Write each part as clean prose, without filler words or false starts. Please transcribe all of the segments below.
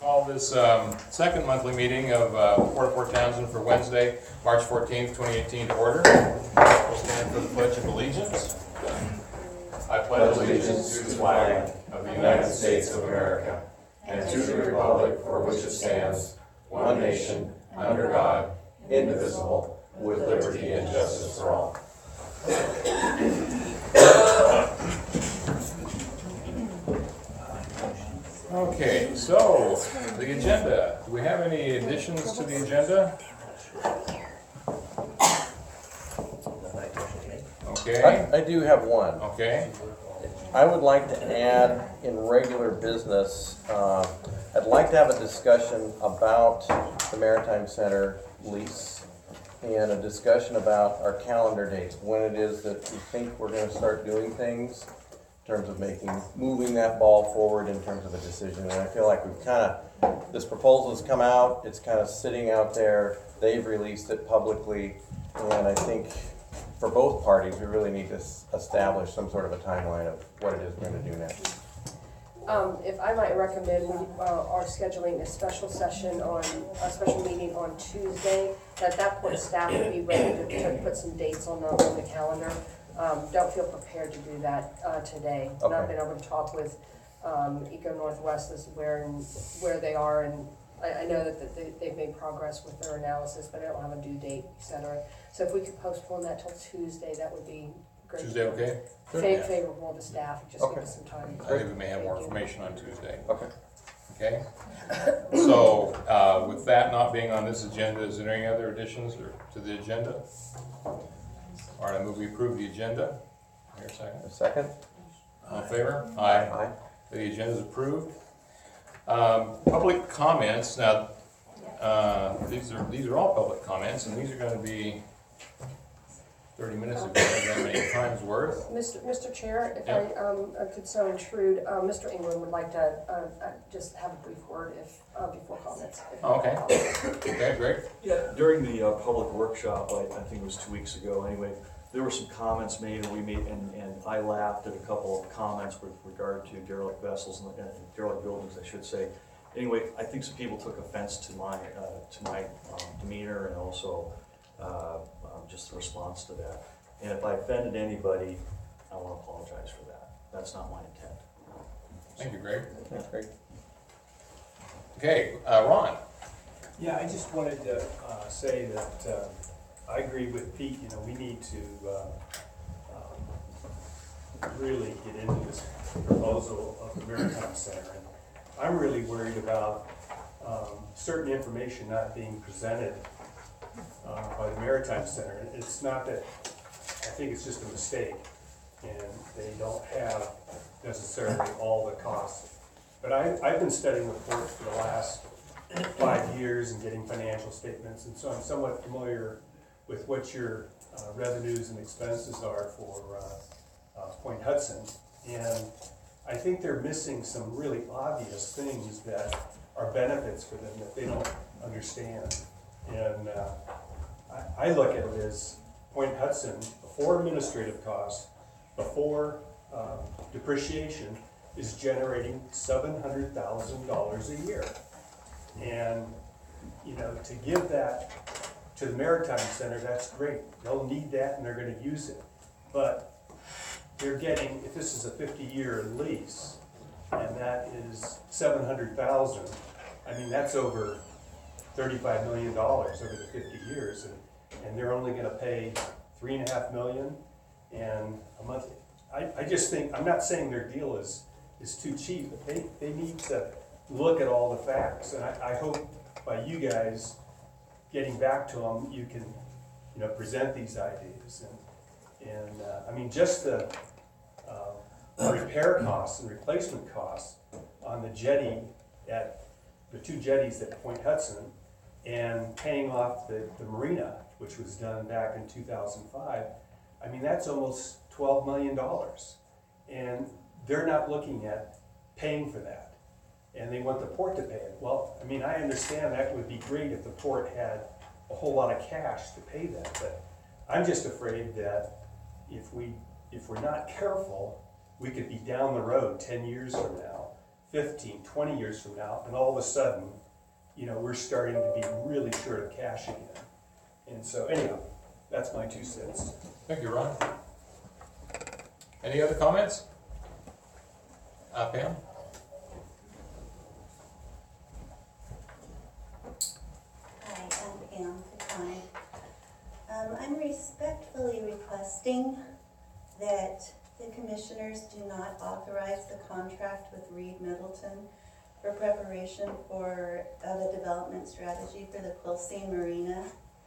Call this second monthly meeting of Port of Fort Townsend for Wednesday, March 14th, 2018 to order. We'll stand for the Pledge of Allegiance. I pledge allegiance to the flag of the United States of America and to the republic for which it stands, one nation, under God, indivisible, with liberty and justice for all. Okay, so the agenda. Do we have any additions to the agenda? Okay. I do have one. Okay. I would like to add in regular business, I'd like to have a discussion about the Maritime Center lease and a discussion about our calendar dates, when it is that we think we're going to start doing things in terms of moving that ball forward in terms of a decision. And I feel like we've this proposal has come out, it's kind of sitting out there, they've released it publicly, and I think for both parties, we really need to establish some sort of a timeline of what it is we're going to do next. If I might recommend, we are scheduling a special meeting on Tuesday. At that point, staff will be ready to put some dates on the calendar. Don't feel prepared to do that today. Okay. Not been able to talk with Eco Northwest as where they are, and I know that they've made progress with their analysis, but I don't have a due date, etc. So if we could postpone that till Tuesday, that would be great. Tuesday, okay? Favorable to staff, just give us some time. I think we may have more information on Tuesday. Okay. Okay? So, with that not being on this agenda, is there any other additions to the agenda? All right, I move we approve the agenda. Here, A second? All in favor? Aye. The agenda is approved. Public comments. Now, these are all public comments, and these are going to be 30 minutes ago, that many times worth. Mr. Chair, if Yep. I could so intrude, Mr. England would like to just have a brief word before comments. Okay. Okay, great. Yeah, during the public workshop, I think it was 2 weeks ago anyway, there were some comments made, and I laughed at a couple of comments with regard to derelict vessels and derelict buildings, I should say. Anyway, I think some people took offense to my demeanor and also just the response to that. And if I offended anybody, I want to apologize for that. That's not my intent. Thank you, Greg. That's great. Okay, Ron. Yeah, I just wanted to say that I agree with Pete. You know, we need to really get into this proposal of the Maritime Center. And I'm really worried about certain information not being presented by the Maritime Center. It's not that, I think it's just a mistake, and they don't have necessarily all the costs. But I've been studying the port for the last 5 years and getting financial statements, and so I'm somewhat familiar with what your revenues and expenses are for Point Hudson. And I think they're missing some really obvious things that are benefits for them that they don't understand. And I look at it as Point Hudson, before administrative costs, before depreciation, is generating $700,000 a year. And, you know, to give that to the Maritime Center, that's great. They'll need that and they're going to use it. But they're getting, if this is a 50-year lease, and that is $700,000, I mean, that's over $35 million over the 50 years. And they're only going to pay $3.5 million and a month. I just think, I'm not saying their deal is too cheap, but they need to look at all the facts. And I hope by you guys getting back to them, you can, you know, present these ideas. And I mean, just the repair costs and replacement costs on the jetty at the 2 jetties at Point Hudson, and paying off the marina, which was done back in 2005, I mean, that's almost $12 million. And they're not looking at paying for that. And they want the port to pay it. Well, I mean, I understand that would be great if the port had a whole lot of cash to pay that, but I'm just afraid that if we're not careful, we could be down the road 10 years from now 15, 20 years from now, and all of a sudden, we're starting to be really short of cash again. And so anyhow, that's my 2 cents. Thank you, Ron. Any other comments? Pam? Hi, I'm Pam Catani. I'm respectfully requesting that the commissioners do not authorize the contract with Reed Middleton for preparation of a development strategy for the Quilcene Marina.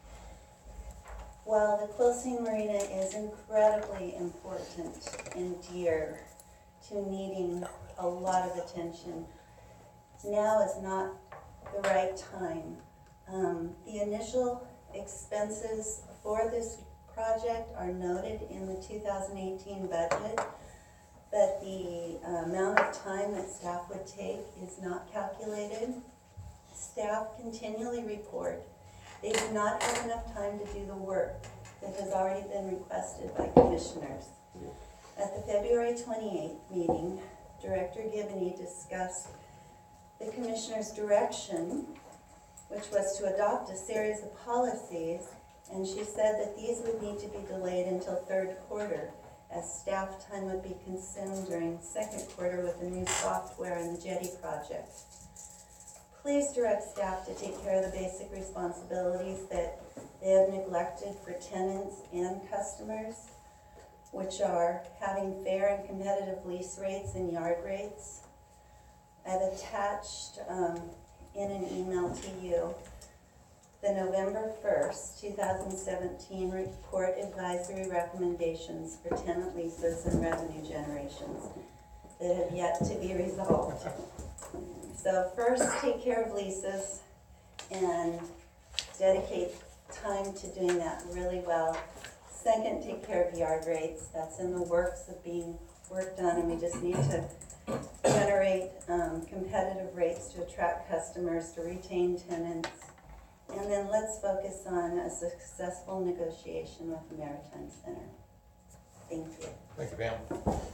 While the Quilcene Marina is incredibly important and dear to needing a lot of attention, now is not the right time. The initial expenses for this project are noted in the 2018 budget, but the amount of time that staff would take is not calculated. Staff continually report they do not have enough time to do the work that has already been requested by commissioners. At the February 28th meeting, Director Gibney discussed the commissioner's direction, which was to adopt a series of policies, and she said that these would need to be delayed until third quarter, as staff time would be consumed during second quarter with the new software and the jetty project. Please direct staff to take care of the basic responsibilities that they have neglected for tenants and customers, which are having fair and competitive lease rates and yard rates. I've attached in an email to you the November 1st, 2017 report advisory recommendations for tenant leases and revenue generations that have yet to be resolved. So first, take care of leases and dedicate time to doing that really well. Second, take care of yard rates. That's in the works of being worked on, and we just need to generate competitive rates to attract customers, to retain tenants. And then let's focus on a successful negotiation with the Maritime Center. Thank you. Thank you, Pam.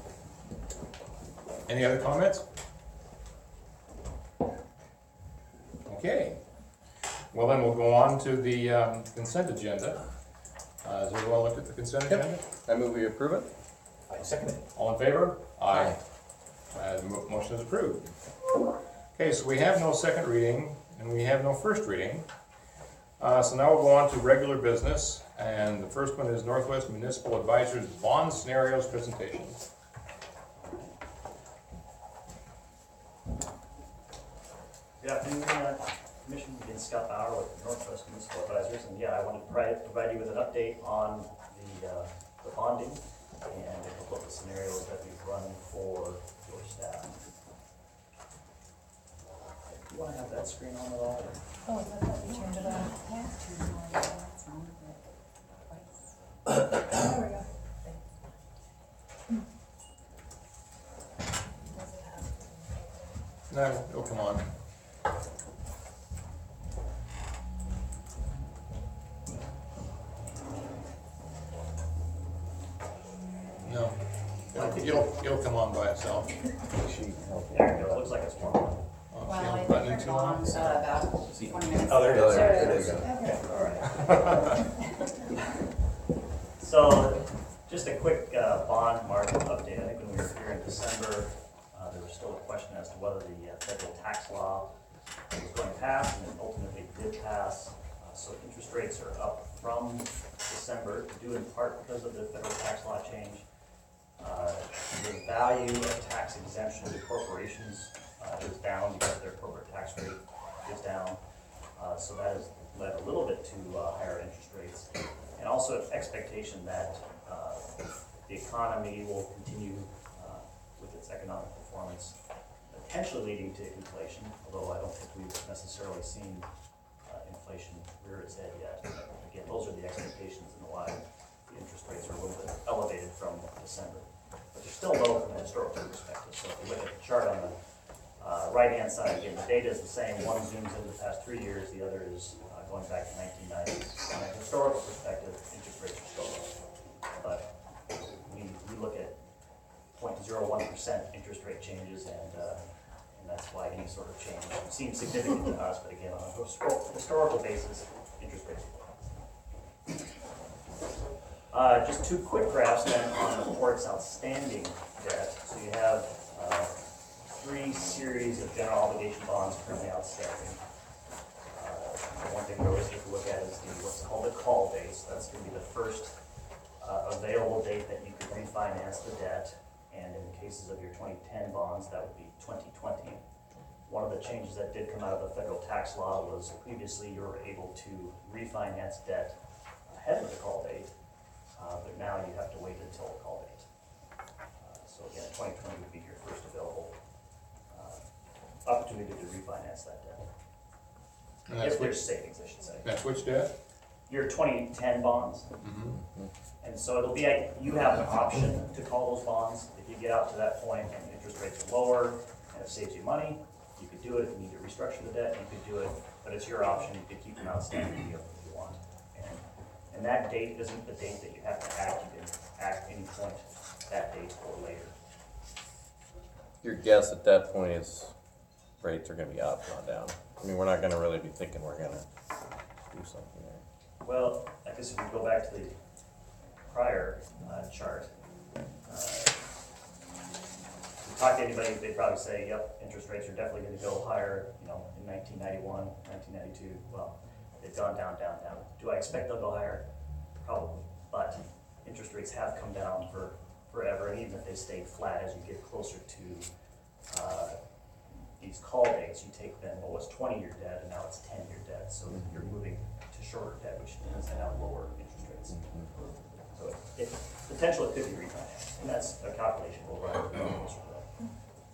Any other comments? Okay. Well, then we'll go on to the consent agenda. Has everyone looked at the consent agenda? I move we approve it. I second it. All in favor? Aye. The motion is approved. Okay, so we have no second reading and we have no first reading. So now we'll go on to regular business, and the first one is Northwest Municipal Advisors Bond Scenarios presentation. Good afternoon, Commission. Again, Scott Bauer with Northwest Municipal Advisors, and I wanted to provide you with an update on the bonding and a couple of the scenarios that we've run for your staff. Do you want to have that screen on at all? Oh, I thought we turned it on. There we go. No, it'll come on. No, it'll come on by itself. There you go. It looks like it's warm. Oh, Well, see, I I'm buttoning turned too it on long. about 20 minutes. Oh, there it is. There There you go. Okay, all right. So, just a quick bond market update. I think when we were here in December, there was still a question as to whether the federal tax law was going to pass, and it ultimately did pass. So interest rates are up from December, due in part because of the federal tax law change. The value of tax exemption to corporations is down because their corporate tax rate is down. So that has led a little bit to higher interest rates. And also an expectation that the economy will continue with its economic performance, potentially leading to inflation, although I don't think we've necessarily seen inflation rear its head yet. Again, those are the expectations and why the interest rates are a little bit elevated from December. But they're still low from a historical perspective. So if you look at the chart on the right-hand side, again, the data is the same. One zooms into the past 3 years, the other is going back to 1990s. From a historical perspective, interest rates are still low. But we look at 0.01% interest rate changes, and and that's why any sort of change seems significant to us, but again, on a historical basis, interest rates will rise. Just two quick graphs then on the port's outstanding debt. So you have three series of general obligation bonds currently outstanding. One thing we always take a look at is what's called the call date. So that's going to be the first available date that you could refinance the debt. And in the cases of your 2010 bonds, that would be 2020. One of the changes that did come out of the federal tax law was previously you were able to refinance debt ahead of the call date, but now you have to wait until the call date. So again, 2020 would be your first available opportunity to refinance that debt. And that's If which, there's savings, I should say. that's which debt? Your 2010 bonds. Mm-hmm. And so it'll be, you have an option to call those bonds. If you get out to that point and the interest rates are lower and it saves you money, you could do it. If you need to restructure the debt, you could do it. But it's your option. You could keep them outstanding if you want. And that date isn't the date that you have to act. You can act any point that date or later. Your guess at that point is rates are gonna be up, not down. I mean, we're not gonna really be thinking we're gonna do something there. Well, I guess if we go back to the prior chart, talk to anybody, they'd probably say, yep, interest rates are definitely going to go higher, you know, in 1991, 1992. Well, they've gone down, down, down. Do I expect they'll go higher? Probably. But interest rates have come down for forever, and even if they stay flat as you get closer to these call dates, you take then what was 20-year debt, and now it's 10-year debt. So you're moving to shorter debt, which means they have lower interest rates. So potentially it could be refinanced, and that's a calculation we'll run closer to that.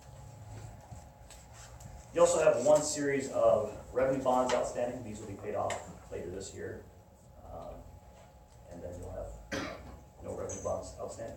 You also have one series of revenue bonds outstanding. These will be paid off later this year. And then you'll have no revenue bonds outstanding.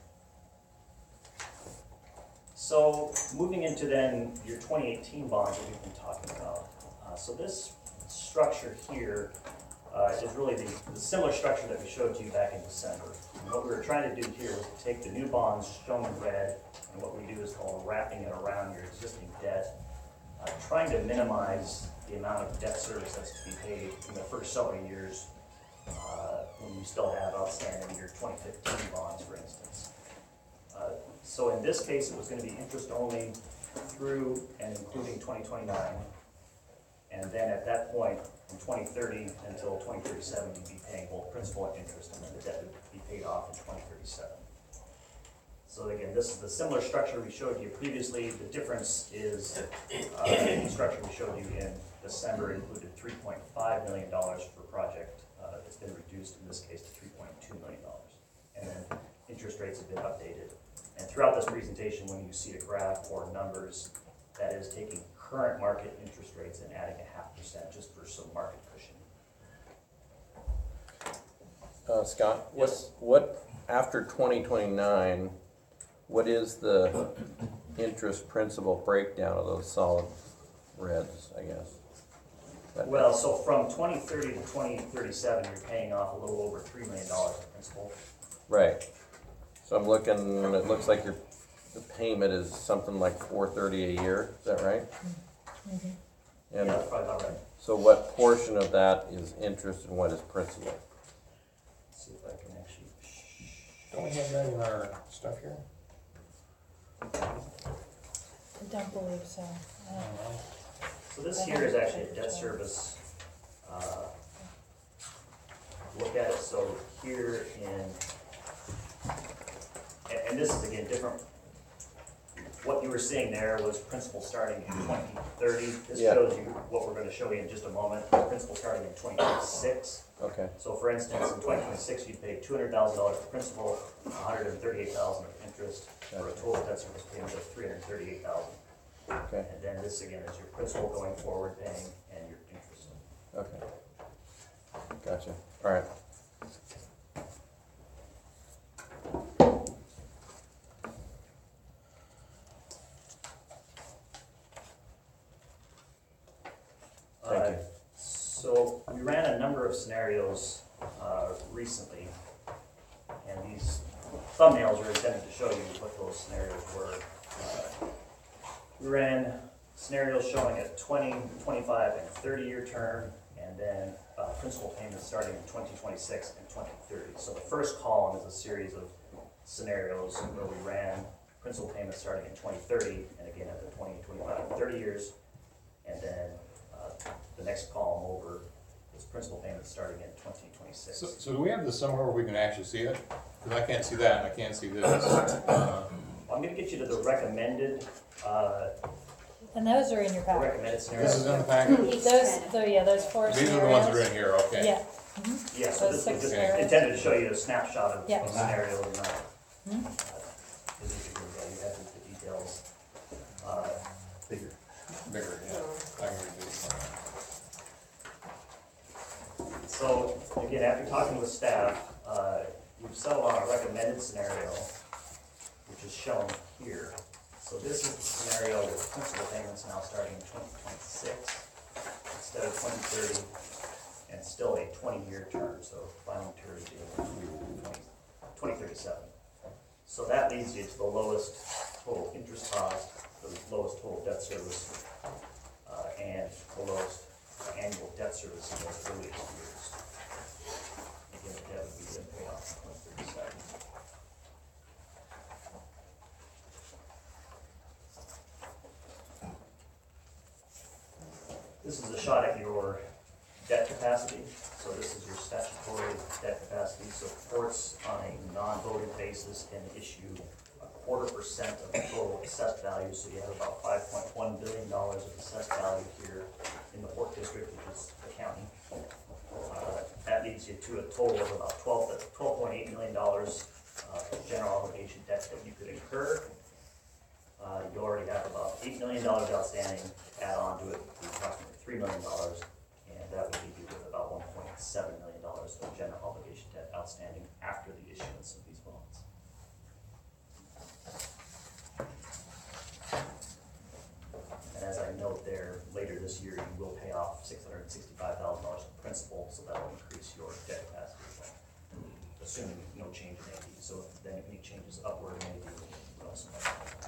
So moving into then your 2018 bonds that we've been talking about. So this structure here is really the similar structure that we showed to you back in December. And what we were trying to do here was to take the new bonds shown in red, and what we do is called wrapping it around your existing debt, trying to minimize the amount of debt service that's to be paid in the first several years when you still have outstanding your 2015 bonds, for instance. So in this case, it was going to be interest only through and including 2029. And then at that point, from 2030 until 2037, you'd be paying both principal and interest, and then the debt would be paid off in 2037. So again, this is the similar structure we showed you previously. The difference is the structure we showed you in December included $3.5 million per project. It's been reduced in this case to $3.2 million. And then interest rates have been updated. And throughout this presentation, when you see a graph or numbers, that is taking current market interest rates and adding 0.5% just for some market cushion. Scott, Yes. what after 2029, what is the interest principal breakdown of those solid reds, I guess? Well, so from 2030 to 2037, you're paying off a little over $3 million in principal. Right. So I'm looking, and it looks like the payment is something like $430 a year. Is that right? Mm-hmm. And Yeah, that's probably about right. so what portion of that is interest and what is principal? Let's see if I can actually. Don't we have that in our stuff here? I don't believe so. I don't know. So this here is actually a debt service. Look at it. So here and this is again different. What you were seeing there was principal starting in 2030. This Yeah. shows you what we're going to show you in just a moment. Principal starting in 2026. Okay. So for instance, in 2026, you pay $200,000 for principal, $138,000 of interest, for a total debt service payment of $338,000. Okay. And then this again is your principal going forward paying and your interest. Okay. Gotcha. All right. Thank you. So we ran a number of scenarios recently, and these thumbnails are intended to show you what those scenarios were. We ran scenarios showing a 20, 25, and 30-year term, and then principal payments starting in 2026 and 2030. So the first column is a series of scenarios where we ran principal payments starting in 2030, and again at the 20, 25, and 30 years. And then the next column over is principal payments starting in 2026. So do we have this somewhere where we can actually see it? Because I can't see that, and I can't see this. I'm gonna get you to the recommended, And those are in your packet. recommended This scenarios. is in the packet? Those four These scenarios. are the ones that are in here, okay. Yeah, Yeah, so those this six is scenarios. intended to show you a snapshot of Yeah. scenarios, not. You have the details. Bigger. Bigger, yeah. I can read this. So, again, after talking with staff, we've settled on a recommended scenario, which is shown here. So this is the scenario with principal payments now starting in 2026 instead of 2030, and still a 20-year term, so final maturity date 2037. So that leads you to the lowest total interest cost, the lowest total debt service, and the lowest annual debt service in those earliest years. Again, the debt would be then paid off in 2037. This is a shot at your debt capacity. So this is your statutory debt capacity. So courts on a non-voting basis can issue 0.25% of the total assessed value. So you have about $5.1 billion of assessed value here in the Port District, which is the county. That leads you to a total of about $12.8 million of general obligation debt that you could incur. You already have about $8 million outstanding. Add on to it approximately $3 million, and that would leave you with about $1.7 million of general obligation debt outstanding after the issuance of these bonds. And as I note there, later this year, you will pay off $665,000 in principal, so that will increase your debt capacity, assuming no change in AD. So then if any changes upward in AD, we'll also know.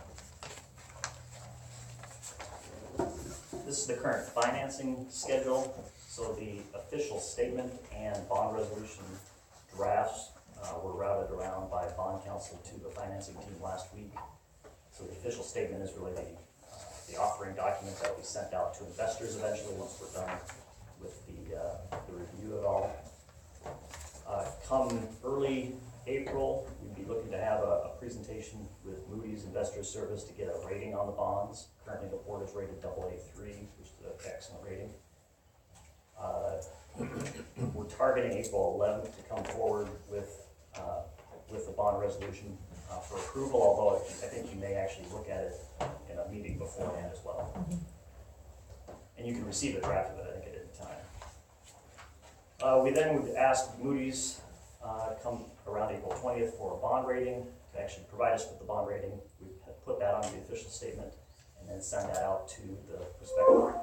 This is the current financing schedule. So the official statement and bond resolution drafts were routed around by bond counsel to the financing team last week. So the official statement is really the offering document that will be sent out to investors eventually once we're done with the review of it all. Come early April, we'd be looking to have a presentation with Moody's Investors Service to get a rating on the bonds. Currently the board is rated AA3, which is an excellent rating. We're targeting April 11th to come forward with the bond resolution for approval, although I think you may actually look at it in a meeting beforehand as well. And you can receive a draft of it, I think, at any time. We then would ask Moody's to come around April 20th for a bond rating, to actually provide us with the bond rating. We put that on the official statement and then send that out to the prospective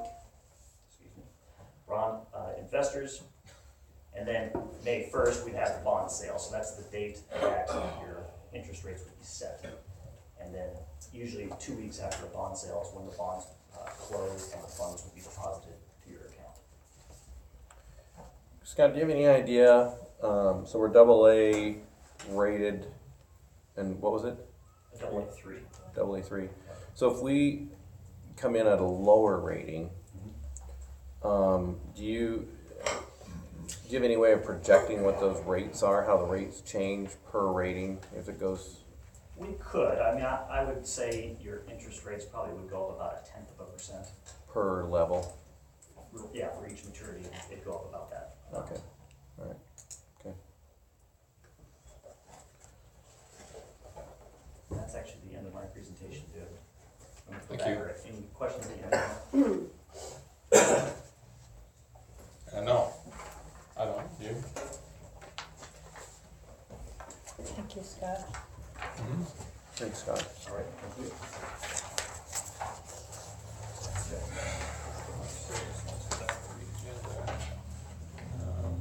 investors. And then May 1st, we'd have the bond sale. So that's the date that your interest rates would be set. And then usually 2 weeks after the bond sale is when the bonds close and the funds would be deposited to your account. Scott, do you have any idea, so we're AA rated, and what was it? AA3. AA3. So if we come in at a lower rating, do you have any way of projecting what those rates are, how the rates change per rating if it goes? We could. I mean, I would say your interest rates probably would go up about 0.1%. Per level? Yeah, for each maturity, it'd go up about that. Okay, all right, okay. That's actually the end of my presentation, dude. Thank you. Any questions that you have? No, I don't, you? thank you, Scott. Thanks, Scott. All right, thank you.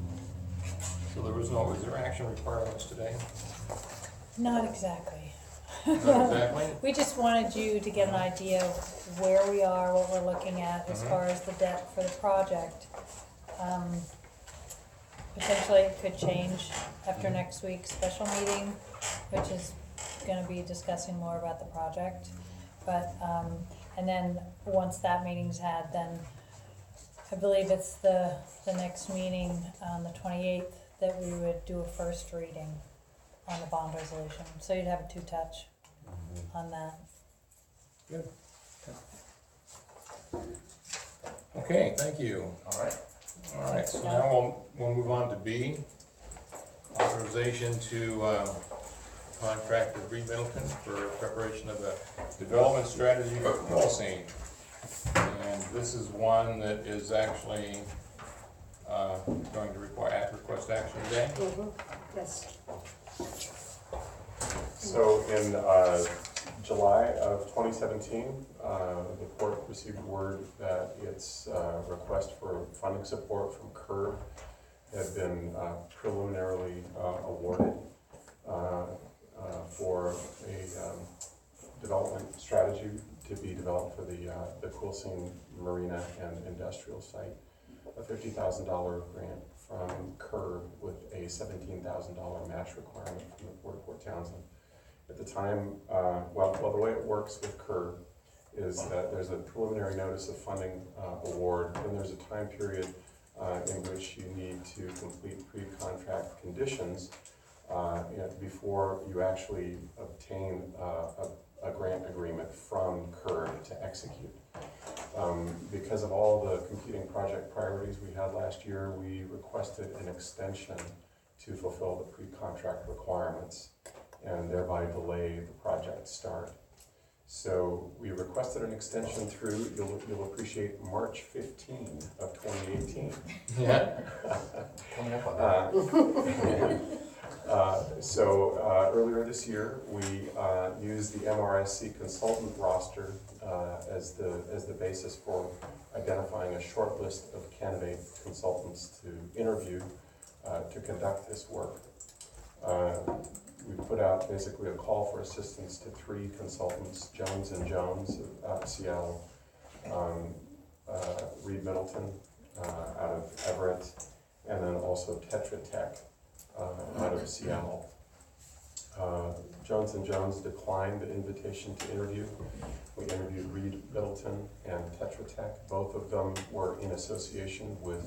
So was there action required on this today? Not exactly. Not exactly? We just wanted you to get an idea of where we are, what we're looking at as far as the debt for the project. Potentially it could change after next week's special meeting, which is gonna be discussing more about the project. But, and then, once that meeting's had, then I believe it's the next meeting on the 28th that we would do a first reading on the bond resolution. So you'd have a two-touch on that. Good. Okay, thank you. All right. All right, so now we'll move on to B. Authorization to contract with Reed Middleton for preparation of a development strategy for coal seam. And this is one that is actually going to request action today. Yes. So in July of 2017, the court received word that its request for funding support from CURB had been preliminarily awarded for a development strategy to be developed for the Cool Seam Marina and Industrial Site. A $50,000 grant from CURB with a $17,000 match requirement from the Port of Fort Townsend. At the time, well, the way it works with CURB is that there's a preliminary notice of funding award, and there's a time period in which you need to complete pre-contract conditions before you actually obtain a grant agreement from CURB to execute. Because of all the competing project priorities we had last year, we requested an extension to fulfill the pre-contract requirements and thereby delay the project start. So we requested an extension through, you'll appreciate, March 15 of 2018. Yeah. Coming up on that. Earlier this year, we used the MRSC consultant roster as the basis for identifying a short list of candidate consultants to interview to conduct this work. We put out basically a call for assistance to 3 consultants: Jones & Jones out of Seattle, Reed Middleton out of Everett, and then also Tetra Tech out of Seattle. Jones & Jones declined the invitation to interview. We interviewed Reed Middleton and Tetra Tech. Both of them were in association with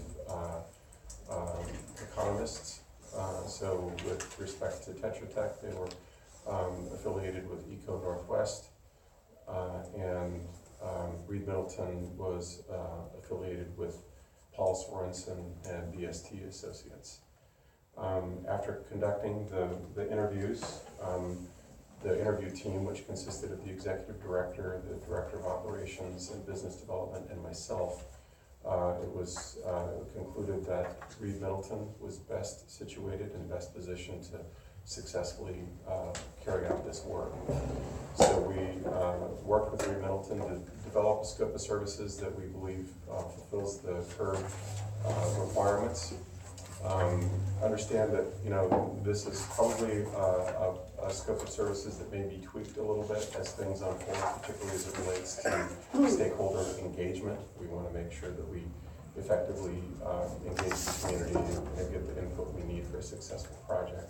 economists. So with respect to Tetra Tech, they were affiliated with Eco Northwest, and Reed Middleton was affiliated with Paul Sorensen and BST Associates. After conducting the interviews, the interview team, which consisted of the executive director, the director of operations and business development, and myself, it was concluded that Reed Middleton was best situated and best positioned to successfully carry out this work. So we worked with Reed Middleton to develop a scope of services that we believe fulfills the CURB requirements. Understand that, you know, this is probably a scope of services that may be tweaked a little bit as things unfold, particularly as it relates to stakeholder engagement. We want to make sure that we effectively engage the community and get the input we need for a successful project.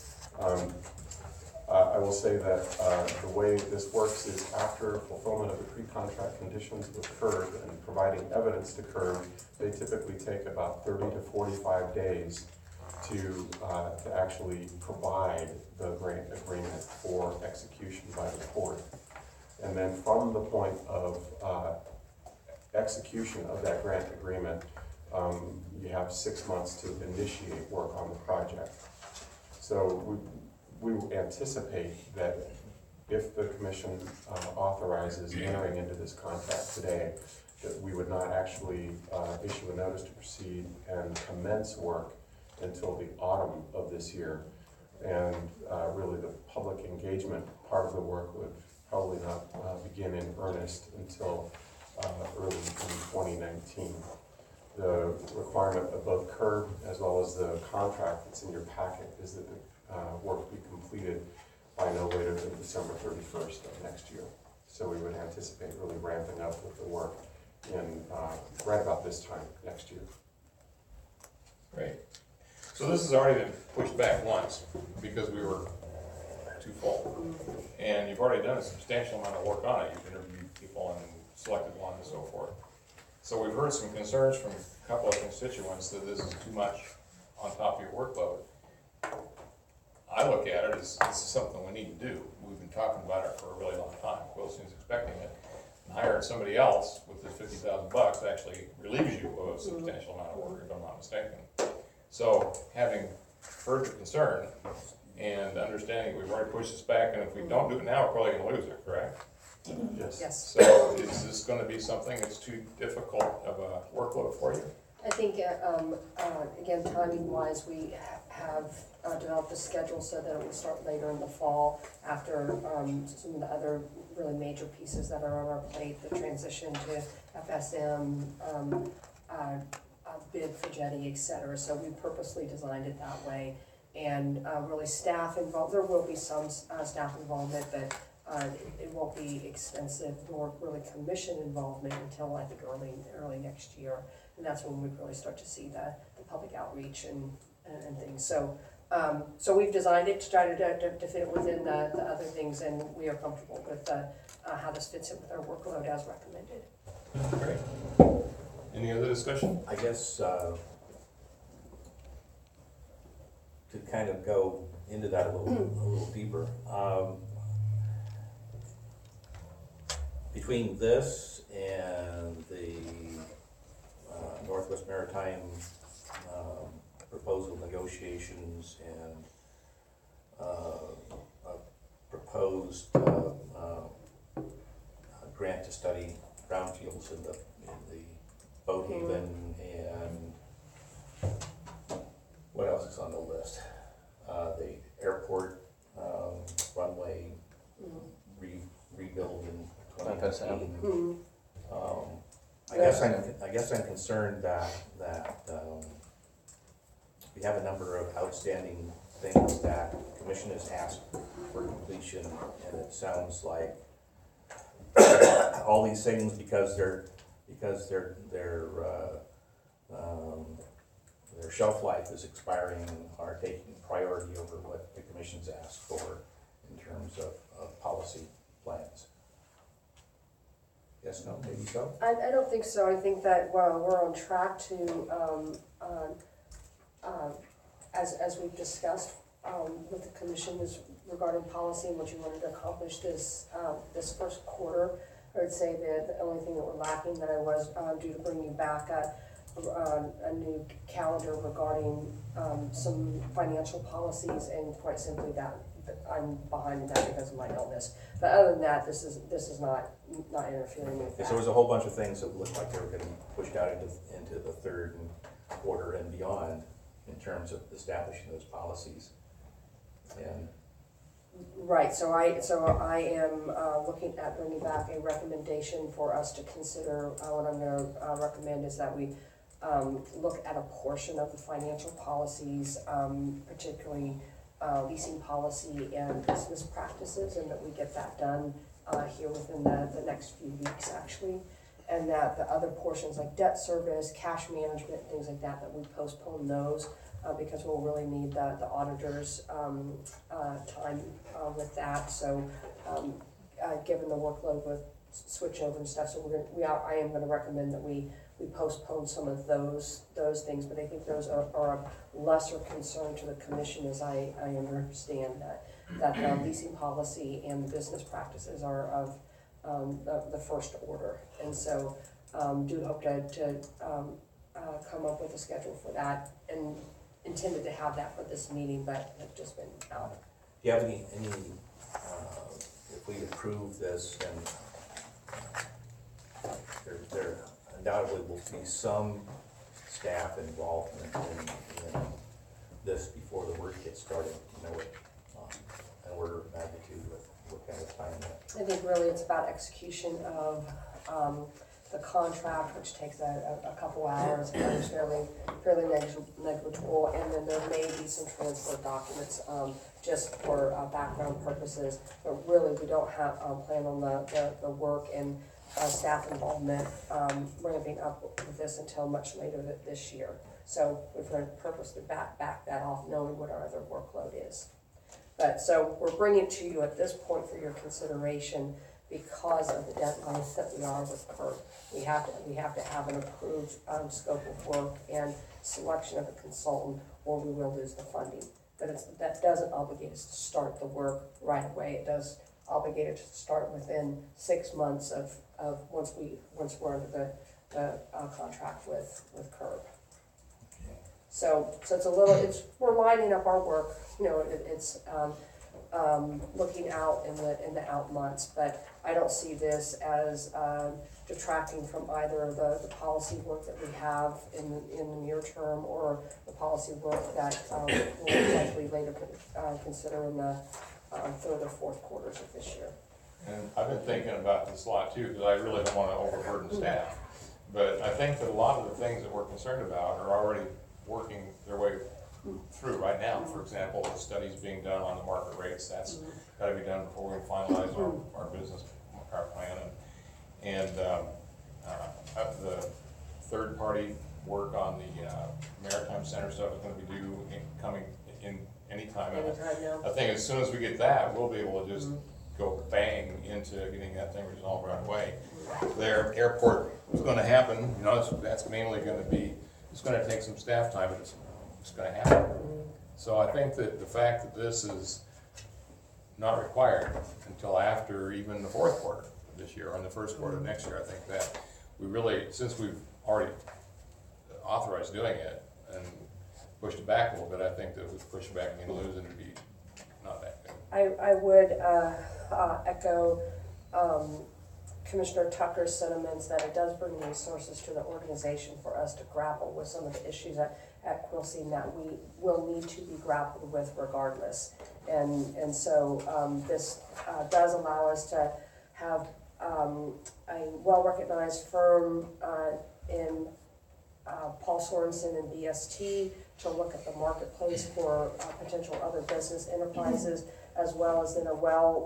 I will say that the way this works is after fulfillment of the pre-contract conditions with CURB and providing evidence to CURB, they typically take about 30 to 45 days to actually provide the grant agreement for execution by the court. And then from the point of execution of that grant agreement, you have 6 months to initiate work on the project. So we anticipate that if the commission authorizes entering into this contract today, that we would not actually issue a notice to proceed and commence work until the autumn of this year. And really the public engagement part of the work would probably not begin in earnest until early in 2019. The requirement of both CURB as well as the contract that's in your packet is that the work be completed by no later than December 31st of next year. So we would anticipate really ramping up with the work in, right about this time next year. Great. So this has already been pushed back once because we were too full. And you've already done a substantial amount of work on it. You've interviewed people and selected one and so forth. So we've heard some concerns from a couple of constituents that this is too much on top of your workload. I look at it as this is something we need to do. We've been talking about it for a really long time. Wilson's expecting it. And hiring somebody else with this $50,000 actually relieves you of a substantial amount of work, if I'm not mistaken. So having heard the concern and understanding we've already pushed this back, and if we don't do it now, we're probably gonna lose it, correct? Yes. Yes. So is this gonna be something that's too difficult of a workload for you? I think, again, timing-wise, we have developed a schedule so that it will start later in the fall after some of the other really major pieces that are on our plate, the transition to FSM, bid for Jetty, et cetera. So we purposely designed it that way. And really staff involved, there will be some staff involvement, but it won't be extensive nor really commission involvement until I think early next year. And that's when we really start to see the public outreach and things. So so we've designed it to try to fit within the other things, and we are comfortable with how this fits in with our workload as recommended. Great. Any other discussion? I guess, to kind of go into that a little deeper, between this and the Northwest Maritime proposal negotiations and a proposed grant to study brownfields in the Boat Haven, and what else is on the list? The airport runway rebuild in 2019. I guess I'm concerned that we have a number of outstanding things that the commission has asked for completion, and it sounds like all these things, because their shelf life is expiring, are taking priority over what the commission's asked for in terms of policy plans. Yes, no, maybe so? I don't think so. I think that we're on track to, as we've discussed with the commission regarding policy and what you wanted to accomplish this first quarter. I would say that the only thing that we're lacking, that I was due to bring you back a new calendar regarding some financial policies, and quite simply that I'm behind in that because of my illness. But other than that, this is not interfering with that. So there was a whole bunch of things that looked like they were going to be pushed out into the third quarter and beyond in terms of establishing those policies. And right, so I am looking at bringing back a recommendation for us to consider. What I'm going to recommend is that we look at a portion of the financial policies, particularly leasing policy and business practices, and that we get that done here within the next few weeks, actually. And that the other portions like debt service, cash management, things like that, that we postpone those because we'll really need the auditor's time with that. So given the workload with switchover and stuff, so I am going to recommend that we postpone some of those things, but I think those are of lesser concern to the commission, as I understand that leasing policy and the business practices are of the first order. And so do hope to come up with a schedule for that, and intended to have that for this meeting, but have just been out. do you have any if we approve this, and there undoubtedly will be some staff involvement in this before the work gets started, you know, an order of magnitude of what kind of time that. I think really it's about execution of the contract, which takes a couple hours, and it's fairly negligible, and then there may be some transfer documents, just for background purposes, but really, we don't have, plan on the work and staff involvement, ramping up with this until much later this year. So we've purposely back that off, knowing what our other workload is. But, so we're bringing it to you at this point for your consideration because of the deadlines that we are with PERB. We have to have an approved, scope of work and selection of a consultant, or we will lose the funding. But that doesn't obligate us to start the work right away. It does obligate us to start within 6 months of once we're under the contract with PERB. So it's a little, we're lining up our work, you know, it's looking out in the out months, but I don't see this as detracting from either the policy work that we have in the near term, or the policy work that we'll likely later consider in the third or fourth quarters of this year. And I've been thinking about this a lot too, because I really don't want to overburden staff. But I think that a lot of the things that we're concerned about are already working their way through right now. For example, the studies being done on the market rates, that's got to be done before we finalize our business, our plan. And the third party work on the Maritime Center stuff is going to be due coming in anytime. Anytime now. I think as soon as we get that, we'll be able to just go bang into getting that thing resolved right away. Their airport is going to happen, you know, that's mainly going to be, it's going to take some staff time, but it's going to happen. So I think that the fact that this is not required until after even the fourth quarter of this year, or in the first quarter of next year, I think that we really, since we've already authorized doing it and pushed it back a little bit, I think that if we push it back and lose it, it'd be not that good. I would echo Commissioner Tucker's sentiments that it does bring resources to the organization for us to grapple with some of the issues at Quilcene that we will need to be grappled with regardless. And so this does allow us to have a well-recognized firm in Paul Sorensen and BST to look at the marketplace for potential other business enterprises, as well as in a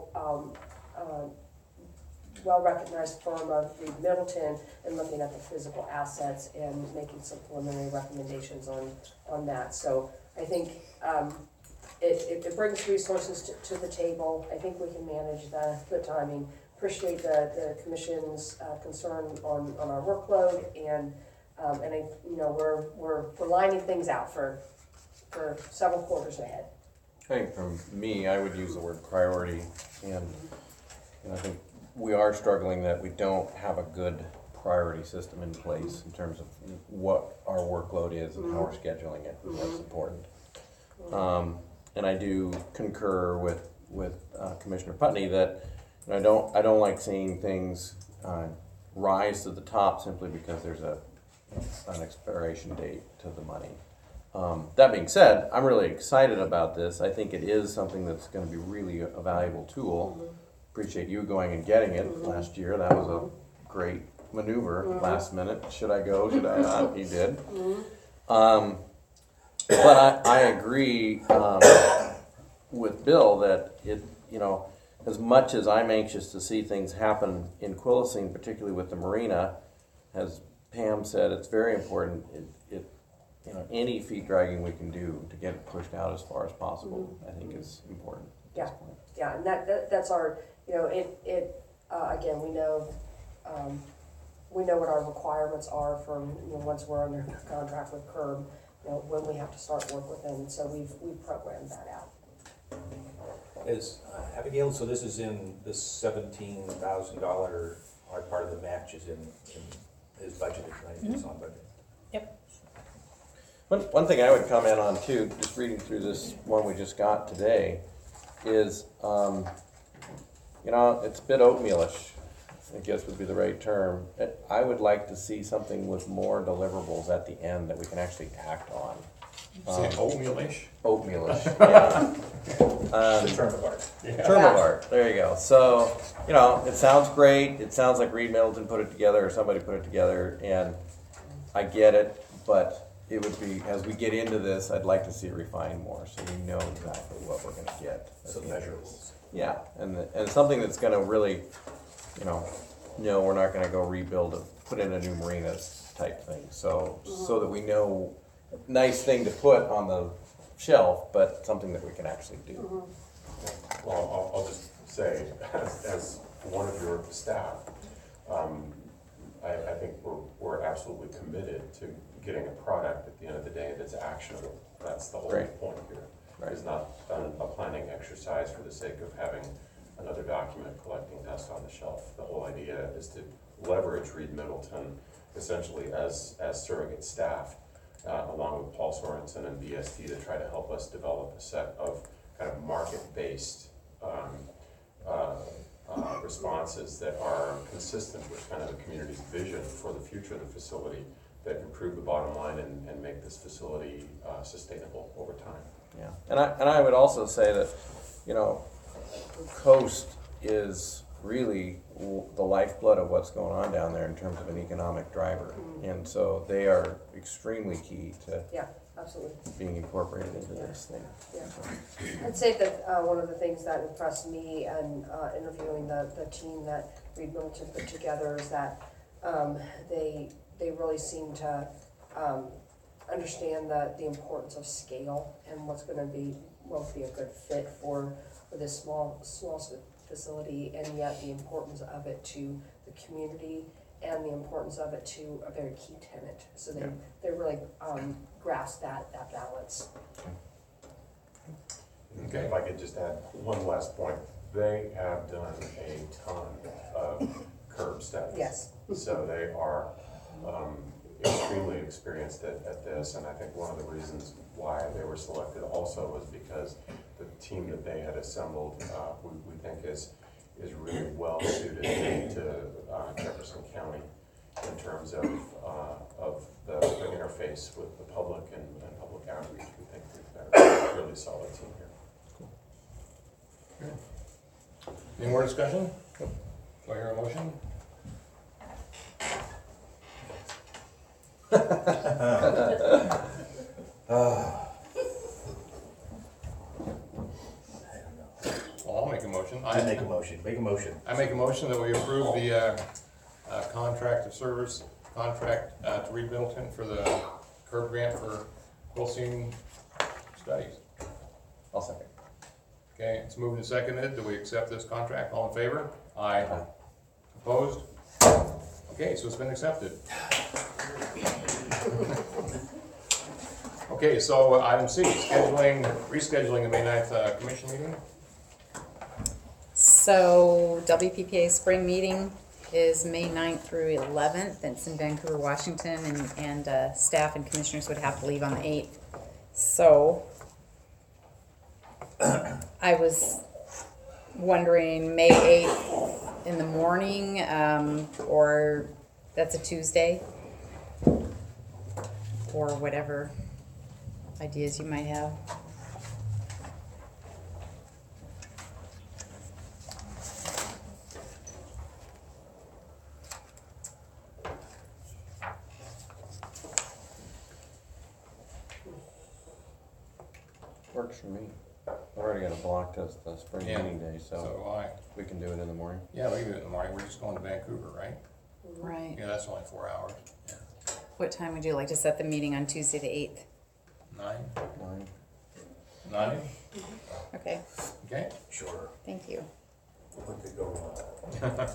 well-recognized firm of Reed Middleton and looking at the physical assets and making some preliminary recommendations on that. So I think it brings resources to the table. I think we can manage the timing. Appreciate the commission's concern on our workload, and I, you know, we're lining things out for several quarters ahead. I think from me, I would use the word priority, and I think we are struggling that we don't have a good priority system in place in terms of what our workload is and how we're scheduling it and what's important. And I do concur with Commissioner Putney that I don't like seeing things rise to the top simply because there's an expiration date to the money. That being said, I'm really excited about this. I think it is something that's going to be really a valuable tool. Appreciate you going and getting it last year. That was a great maneuver last minute. Should I go? Should I not? You did. But I agree with Bill that it, you know, as much as I'm anxious to see things happen in Quilcene, particularly with the marina, as Pam said, it's very important. You know, any feet dragging we can do to get it pushed out as far as possible, I think is important. Yeah, yeah, and that's our, you know, again, we know what our requirements are from, you know, once we're under contract with PERB, you know, when we have to start work with them, so we've programmed that out. Is Abigail, so this is in the $17,000 part of the match is in his budgeted, right? It's on budget. Yep. One thing I would comment on too, just reading through this one we just got today, is, you know, it's a bit oatmealish, I guess would be the right term. I would like to see something with more deliverables at the end that we can actually act on. Say oatmeal-ish? oatmealish, yeah. The term of art. Term of art, there you go. So, you know, it sounds great, it sounds like Reed Middleton put it together, or somebody put it together, and I get it, but it would be, as we get into this, I'd like to see it refined more, so we know exactly what we're gonna get. So measurables. Yeah, and something that's gonna really, you know, no, we're not gonna go rebuild put in a new marinas type thing, so that we know, nice thing to put on the shelf, but something that we can actually do. Well, I'll just say, as one of your staff, I think we're absolutely committed to getting a product at the end of the day that's actionable. That's the whole Great. point here. Right. It's not a planning exercise for the sake of having another document collecting dust on the shelf. The whole idea is to leverage Reed Middleton essentially as surrogate staff, along with Paul Sorensen and BST, to try to help us develop a set of kind of market-based responses that are consistent with kind of the community's vision for the future of the facility, that improve the bottom line and make this facility sustainable over time. Yeah, and I would also say that, you know, Coast is really the lifeblood of what's going on down there in terms of an economic driver, and so they are extremely key to Yeah, absolutely. being incorporated into this thing. Yeah. I'd say that one of the things that impressed me and interviewing the team that Reed Middleton put together is that they really seem to understand the importance of scale and what's going to be a good fit for this small facility, and yet the importance of it to the community and the importance of it to a very key tenant. So they really grasp that balance. Okay, if I could just add one last point. They have done a ton of curb studies. Yes. So they are extremely experienced at this, and I think one of the reasons why they were selected also was because the team that they had assembled, we think is really well suited to Jefferson County in terms of the interface with the public and public outreach. We think we've got a really solid team here. Any more discussion? Do I hear a motion? Well, I'll make a motion. I make a motion, I make a motion that we approve the contract of service, contract to Reed Middleton for the curb grant for Wilson studies. I'll second. Okay, it's moved and seconded. Do we accept this contract? All in favor? Aye. Aye. Opposed? Okay, so it's been accepted. Okay, so item C, rescheduling the May 9th commission meeting. So WPPA spring meeting is May 9th through 11th. It's in Vancouver, Washington, and staff and commissioners would have to leave on the 8th. So I was wondering May 8th in the morning, or that's a Tuesday, or whatever ideas you might have. Works for me. I've already got it blocked as the spring Yeah. meeting day, so So I, we can do it in the morning. yeah, we can do it in the morning. We're just going to Vancouver, right? Right. Yeah, that's only 4 hours. Yeah. What time would you like to set the meeting on Tuesday the 8th? 9? 9. 9? Okay, Okay. Sure. thank you. What could go wrong?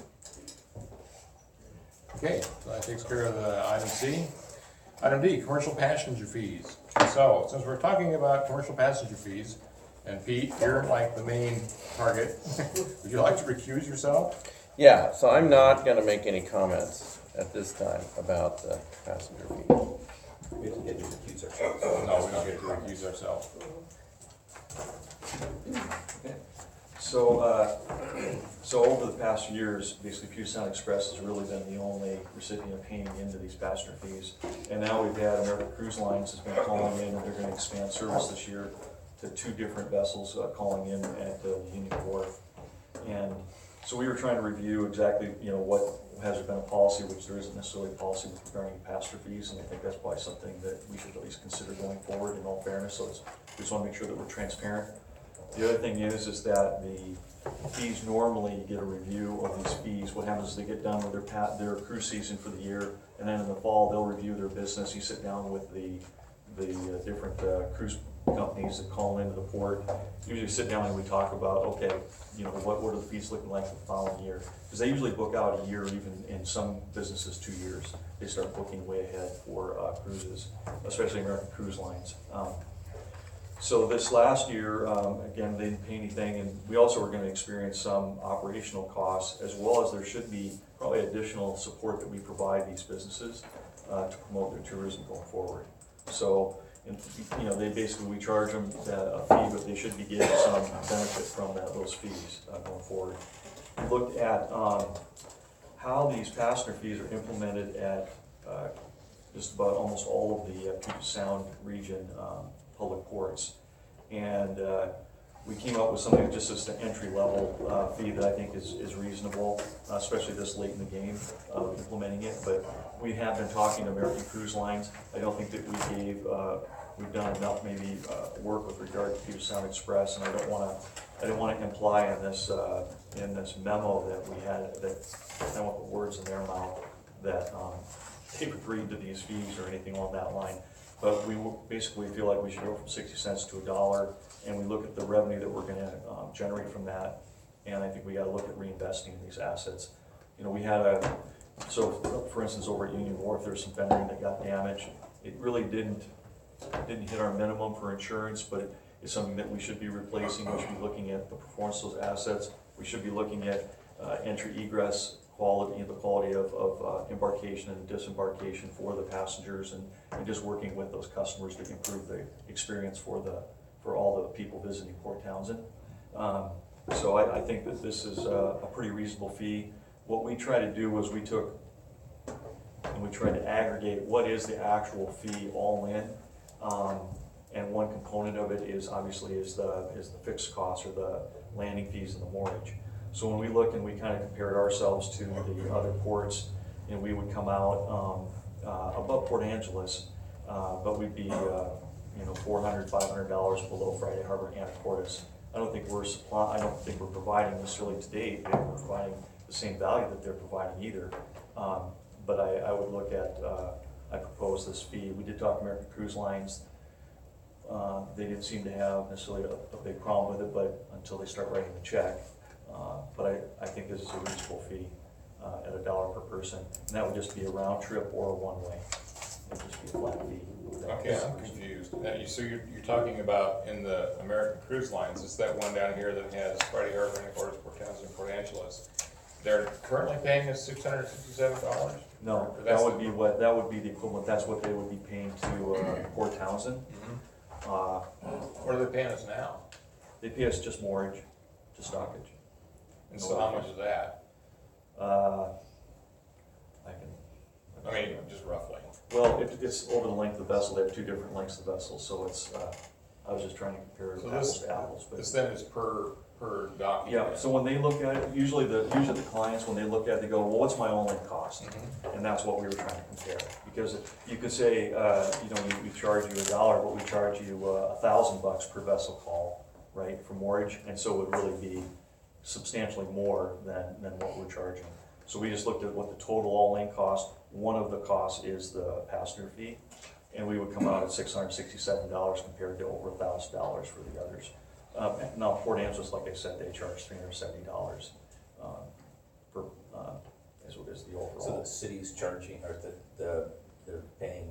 Okay, so that takes care of the item C. Item D, commercial passenger fees. So, since we're talking about commercial passenger fees, and Pete, you're like the main target, would you like to recuse yourself? Yeah, so I'm not gonna make any comments at this time about the passenger fee. We have to get to accuse ourselves. No, we don't get to recuse ourselves. So over the past years, basically Puget Sound Express has really been the only recipient paying into these passenger fees. And now we've had American Cruise Lines has been calling in, and they're gonna expand service this year to 2 different vessels calling in at Union Wharf. And so we were trying to review exactly, what has there been a policy, which there isn't necessarily a policy with regarding passenger fees, and I think that's probably something that we should at least consider going forward in all fairness. So we just wanna make sure that we're transparent. The other thing is that the fees normally get a review of these fees. What happens is they get done with their cruise season for the year, and then in the fall, they'll review their business. You sit down with the different cruise companies that call into the port. Usually sit down and we talk about, okay, what are the fees looking like the following year? Because they usually book out a year, even in some businesses 2 years. They start booking way ahead for cruises, especially American Cruise Lines. So this last year, again, they didn't pay anything, and we also were gonna experience some operational costs, as well as there should be probably additional support that we provide these businesses to promote their tourism going forward. So, they basically, we charge them a fee, but they should be getting some benefit from those fees going forward. We looked at how these passenger fees are implemented at just about almost all of the Puget Sound region public ports. And we came up with something just as an entry level fee that I think is reasonable, especially this late in the game of implementing it. But we have been talking to American Cruise Lines. I don't think that we've done enough maybe work with regard to Puget Sound Express, and I don't want to imply in this memo that we had, that I don't want the words in their mouth that they've agreed to these fees or anything along that line. But we basically feel like we should go from 60 cents to $1, and we look at the revenue that we're going to generate from that, and I think we got to look at reinvesting in these assets. We had for instance, over at Union Wharf, there's some fendering that got damaged. It really didn't hit our minimum for insurance, but it's something that we should be replacing. We should be looking at the performance of those assets. We should be looking at entry egress quality, the quality of embarkation and disembarkation for the passengers, and just working with those customers to improve the experience for all the people visiting Port Townsend. So I think that this is a pretty reasonable fee. What we try to do is we tried to aggregate what is the actual fee all in, and one component of it is obviously the fixed costs or the landing fees and the mortgage. So when we looked and we kind of compared ourselves to the other ports, we would come out above Port Angeles, but we'd be $400, $500 below Friday Harbor and Anacortes. I don't think we're providing necessarily to date. We're providing the same value that they're providing either. But I would look at, I propose this fee. We did talk to American Cruise Lines. They didn't seem to have necessarily a big problem with it, but until they start writing the check. But I think this is a reasonable fee at $1 per person. And that would just be a round trip or a one-way. It would just be a flat fee. Okay, I'm confused. So you're talking about in the American Cruise Lines, it's that one down here that has Friday Harbor, Anacortes, Port Townsend, Port Angeles. They're currently paying us $667? No, that would be the equivalent. That's what they would be paying to Port Townsend. What are they paying us now? They pay us just mortgage to stockage. And so how much is that? Just roughly. Well, it's over the length of the vessel. They have 2 different lengths of vessels, so it's. I was just trying to compare apples to apples. But this then is per dock. Yeah. So when they look at it, usually the clients, when they look at it, they go, "Well, what's my all-in cost?" And that's what we were trying to compare. Because you could say, we charge you $1, but we charge you $1,000 per vessel call, right, for mortgage, and so it would really be substantially more than what we're charging. So we just looked at what the total all-in cost. One of the costs is the passenger fee, and we would come out at $667 compared to over $1,000 for the others. Now Port Angeles, like I said, they charge $370 is the overall. So the city's charging, or they're paying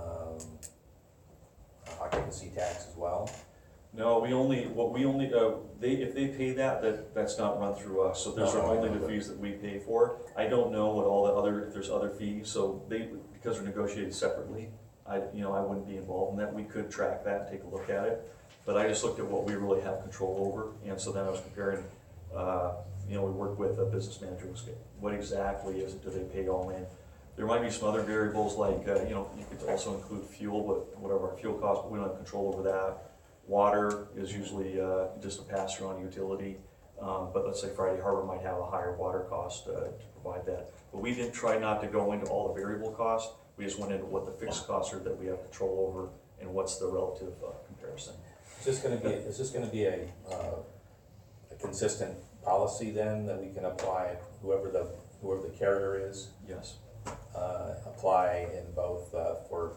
occupancy tax as well? No, if they pay that's not run through us, so those are only the fees that we pay for. I don't know what if there's other fees, so because they're negotiated separately, I wouldn't be involved in that. We could track that, take a look at it. but I just looked at what we really have control over, and so then I was comparing, we work with a business manager, what exactly is it, do they pay all in? There might be some other variables like, you could also include fuel, whatever our fuel costs, but we don't have control over that. Water is usually just a pass-through on utility, but let's say Friday Harbor might have a higher water cost to provide that. But we didn't try not to go into all the variable costs, we just went into what the fixed costs are that we have control over and what's the relative comparison. Is this gonna be a consistent policy then that we can apply, whoever the carrier is, Yes. apply in both, for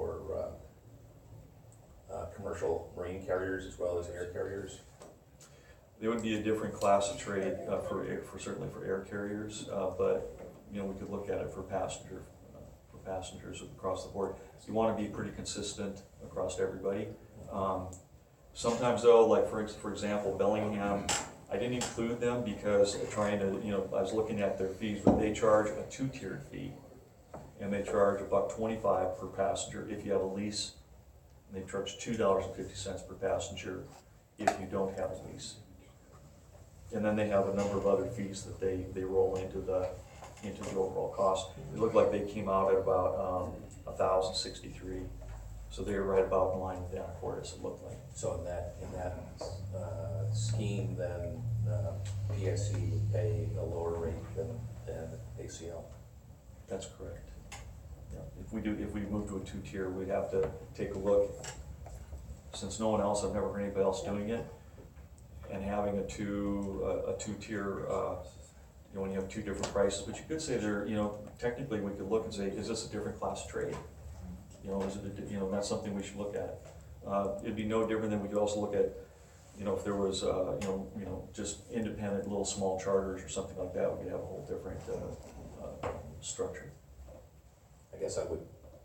commercial marine carriers as well as air carriers? There would be a different class of trade certainly for air carriers, but we could look at it for passengers across the board. You want to be pretty consistent across everybody. Sometimes though, like for example, Bellingham, I didn't include them because I was looking at their fees, but they charge a two-tiered fee, and they charge $1.25 per passenger if you have a lease. And they charge $2.50 per passenger if you don't have a lease. And then they have a number of other fees that they roll into the overall cost. It looked like they came out at about $1,063. So they were right about in line with Anacortes, it looked like. So in that scheme, then PSC would pay a lower rate than ACL. That's correct. Yeah. If we move to a two-tier, we'd have to take a look. Since no one else, I've never heard anybody else doing it, and having a two-tier, when you have two different prices, but you could say technically we could look and say, is this a different class of trade? Is it that's something we should look at. It'd be no different than we could also look at, if there was, just independent little small charters or something like that, we could have a whole different structure. I guess I would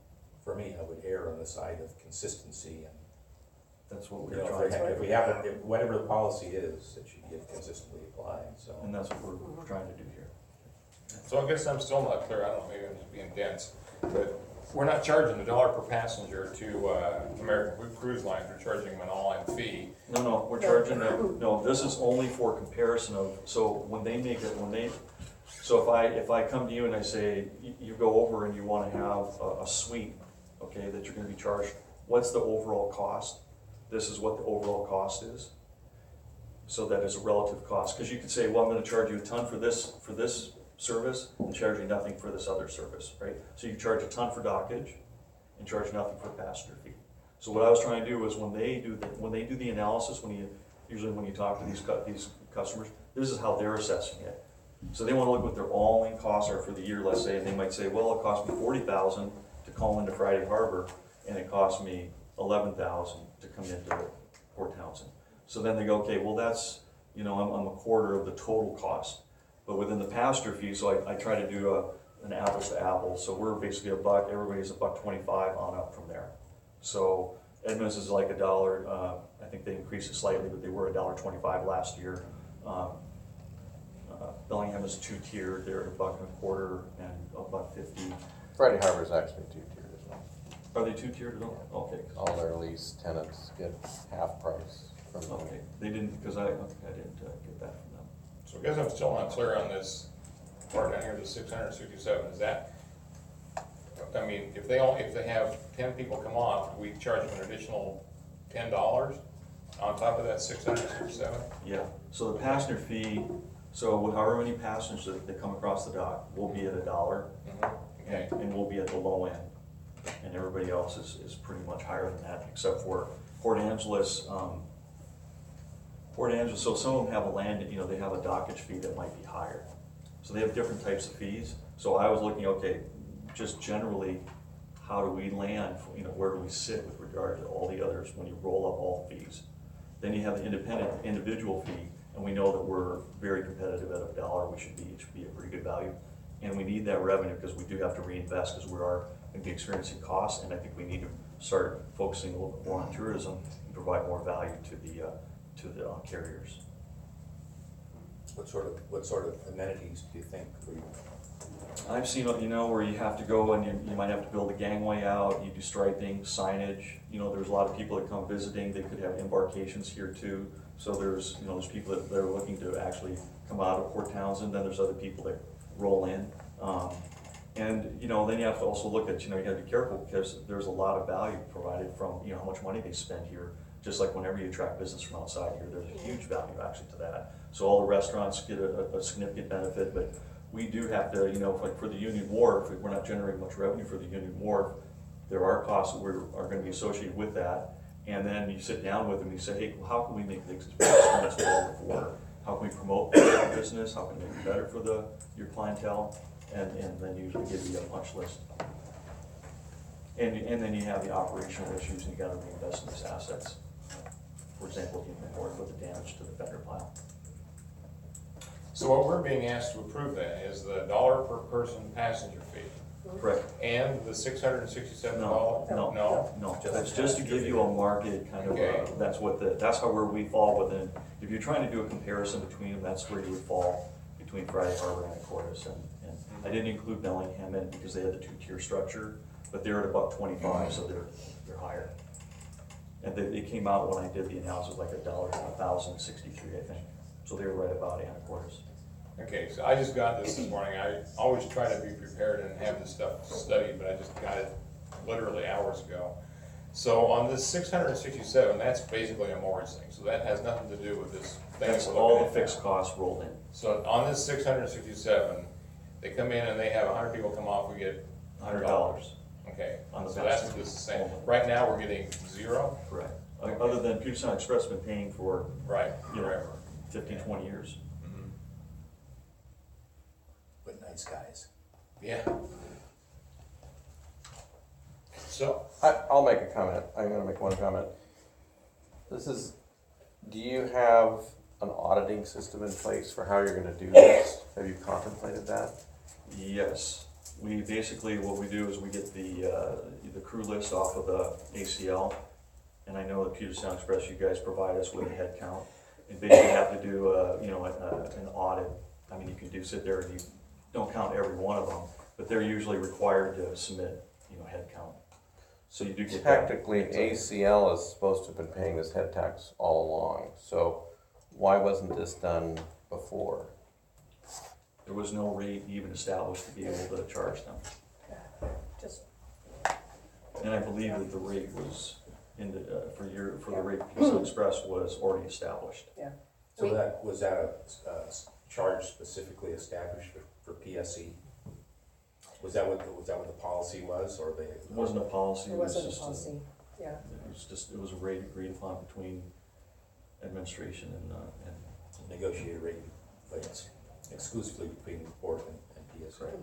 err on the side of consistency, and that's what we're trying to do. if we have it, whatever the policy is, it should get consistently applied, so. And that's what we're trying to do here. So I guess I'm still not clear, I don't know, maybe I'm just being dense, but we're not charging $1 per passenger to American Cruise Lines, we're charging them an all-in fee. No, we're charging them, no, this is only for comparison of, so when they make it, so if I come to you and I say, you go over and you wanna have a suite, okay, that you're gonna be charged, what's the overall cost? This is what the overall cost is. So that is a relative cost, because you could say, well, I'm gonna charge you a ton for this service and charge you nothing for this other service, right? So you charge a ton for dockage and charge nothing for passenger fee. So what I was trying to do is when they do the analysis, usually when you talk to these customers, this is how they're assessing it. So they want to look what their all-in costs are for the year, let's say, and they might say, well, it cost me $40,000 to call into Friday Harbor, and it cost me $11,000 to come into Port Townsend. So then they go, okay, well that's, I'm a quarter of the total cost. But within the passenger fee, so I try to do an apples to apples. So we're basically $1, everybody's $1.25 on up from there. So Edmonds is like $1, I think they increased it slightly, but they were $1.25 last year. Bellingham is two-tiered, they're $1.25 and $1.50. Friday Harbor is actually two-tiered as well. Are they two-tiered at all? Okay. All their lease tenants get half price from them. Okay, they didn't, because I didn't get that from them. So I guess I'm still not clear on this part down here, the 667, is that, I mean, if they have 10 people come off, we charge them an additional $10 on top of that 667? Yeah, so the passenger fee, so with however many passengers that come across the dock, we'll be at $1, Okay. and we'll be at the low end. And everybody else is pretty much higher than that, except for Port Angeles. So some of them have they have a dockage fee that might be higher. So they have different types of fees. So I was looking, okay, just generally, how do we land, where do we sit with regard to all the others when you roll up all fees? Then you have the individual fee, and we know that we're very competitive at $1. It should be a pretty good value. And we need that revenue because we do have to reinvest because we are going to be experiencing costs, and I think we need to start focusing a little bit more on tourism and provide more value to the carriers. What sort of amenities do you think I've seen, where you have to go and you might have to build a gangway out, you do striping, signage. There's a lot of people that come visiting, they could have embarkations here too. So there's people that are looking to actually come out of Port Townsend, then there's other people that roll in. And then you have to also look at, you gotta be careful because there's a lot of value provided from, how much money they spend here. Just like whenever you attract business from outside here, there's a huge value actually to that. So all the restaurants get a significant benefit, but we do have to, like for the Union Wharf, we're not generating much revenue for the Union Wharf. There are costs that are gonna be associated with that. And then you sit down with them and you say, hey, well, how can we make the experience better for? How can we promote the business? How can we make it better for your clientele? And then usually give you a punch list. And then you have the operational issues and you gotta reinvest in these assets. For example, Union Wharf with the damage to the fender pile. So what we're being asked to approve then is the $1 per person passenger fee Correct. and the $667. No, that's just to give you a market kind of, Okay. that's where we fall within. If you're trying to do a comparison between them, that's where you would fall between Friday Harbor and Anacortes. And I didn't include Bellingham in because they had the two-tier structure, but they're at about 25, so they're higher. And they came out when I did the analysis like $1,063, I think. So they were right about Anacortes. Okay, so I just got this morning. I always try to be prepared and have this stuff studied, but I just got it literally hours ago. So on this 667, that's basically a mortgage thing. So that has nothing to do with this thing. That's we're all looking the at fixed now. costs rolled in. So on this 667, they come in and they have 100 people come off, we get $100. Okay, On the so that's what this is saying. Right now, we're getting 0? Correct. Other than Puget Sound Express has been paying for, Right, you know, forever. 15, 20 years. Mhm. But nice guys. Yeah. So, I'll make a comment. I'm gonna make one comment. Do you have an auditing system in place for how you're gonna do this? Have you contemplated that? Yes. We basically, what we do is we get the crew list off of the ACL. And I know that Puget Sound Express, you guys provide us with a head count. And basically have to do, an audit. I mean, you can sit there and you don't count every one of them, but they're usually required to submit, head count. So you do get that. Technically, ACL is supposed to have been paying this head tax all along, so why wasn't this done before? There was no rate even established to be able to charge them. Just, And I believe that the rate was for the rate Puget Sound Express was already established. yeah. So We- was that a charge specifically established for PSC? Was that what the policy was, or It wasn't a policy. It wasn't a policy, yeah. It was a rate agreed upon between administration and negotiated rate, but it's exclusively between the port and PSC? Right.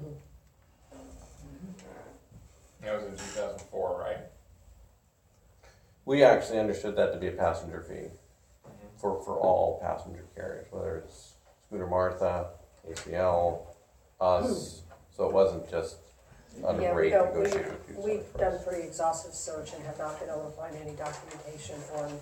that was in 2004, right? We actually understood that to be a passenger fee for all passenger carriers, whether it's Schooner Martha, ACL, us, so it wasn't just a Yeah, rate we don't, negotiated with Puget Sound we've done Express. pretty exhaustive search and have not been able to find any documentation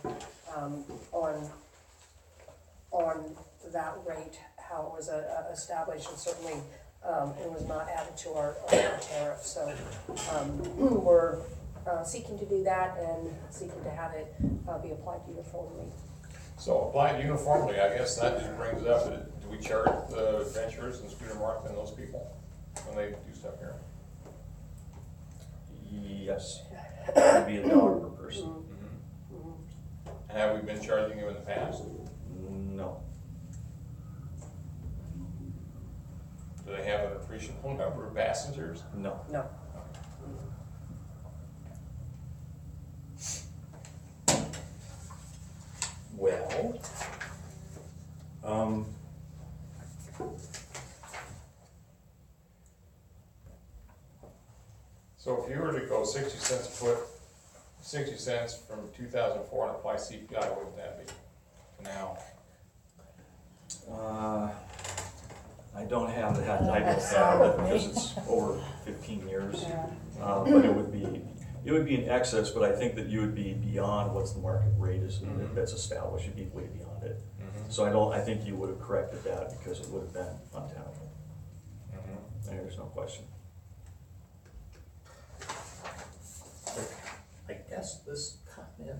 on that rate, how it was established, and certainly, it was not added to our tariff, so, we're, seeking to do that and seeking to have it, be applied uniformly. So applied uniformly, I guess that just brings up, do we charge the adventurers and Schooner Martha and those people when they do stuff here? yes, it would be $1 per person. Mm-hmm. And have we been charging you in the past? No. Do they have an appreciable number of passengers? No. No. Well, So if you were to go 60 cents a foot, 60 cents from 2004 and apply CPI, what would that be now? I don't have that, I don't have it because it's over 15 years. But it would be in excess, but I think that you would be beyond what's the market rate is, that's established, you'd be way beyond it. So I think you would have corrected that because it would have been untenable. There's no question. I guess this comment,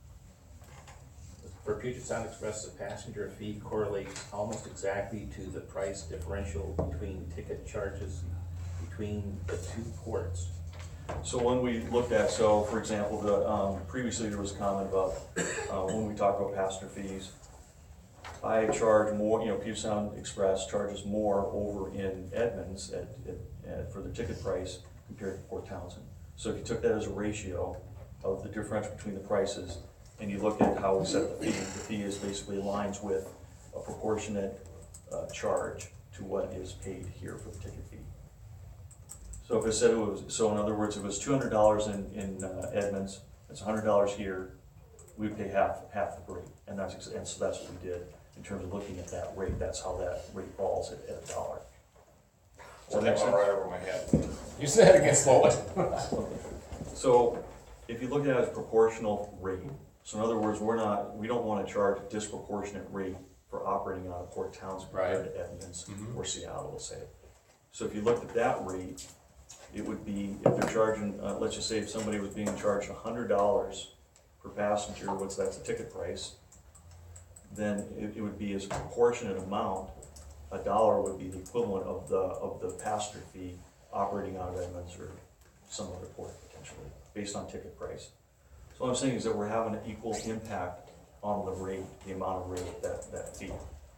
for Puget Sound Express, the passenger fee correlates almost exactly to the price differential between ticket charges between the two ports. So when we looked at, so for example, previously there was a comment about, when we talk about passenger fees, I charge more, Puget Sound Express charges more over in Edmonds for the ticket price compared to Port Townsend. So if you took that as a ratio of the differential between the prices, and you look at how we set the fee is basically aligns with a proportionate charge to what is paid here for the ticket fee. So if it said so in other words, if it was $200 in Edmonds, it's $100 here, we would pay half the rate, and so that's what we did in terms of looking at that rate. That's how that rate falls at $1. So that went right over my head. You say it again slowly. So if you look at it as proportional rate, so in other words, we don't want to charge a disproportionate rate for operating out of Port Townsend compared to Edmonds or Seattle, we'll say. So if you looked at that rate, it would be, if they're charging, let's just say if somebody was being charged $100 per passenger, that's a ticket price, then it would be as a proportionate amount, $1 would be the equivalent of the passenger fee operating out of Edmonds or some other port potentially, based on ticket price. So what I'm saying is that we're having an equal impact on the rate, the amount of rate that fee.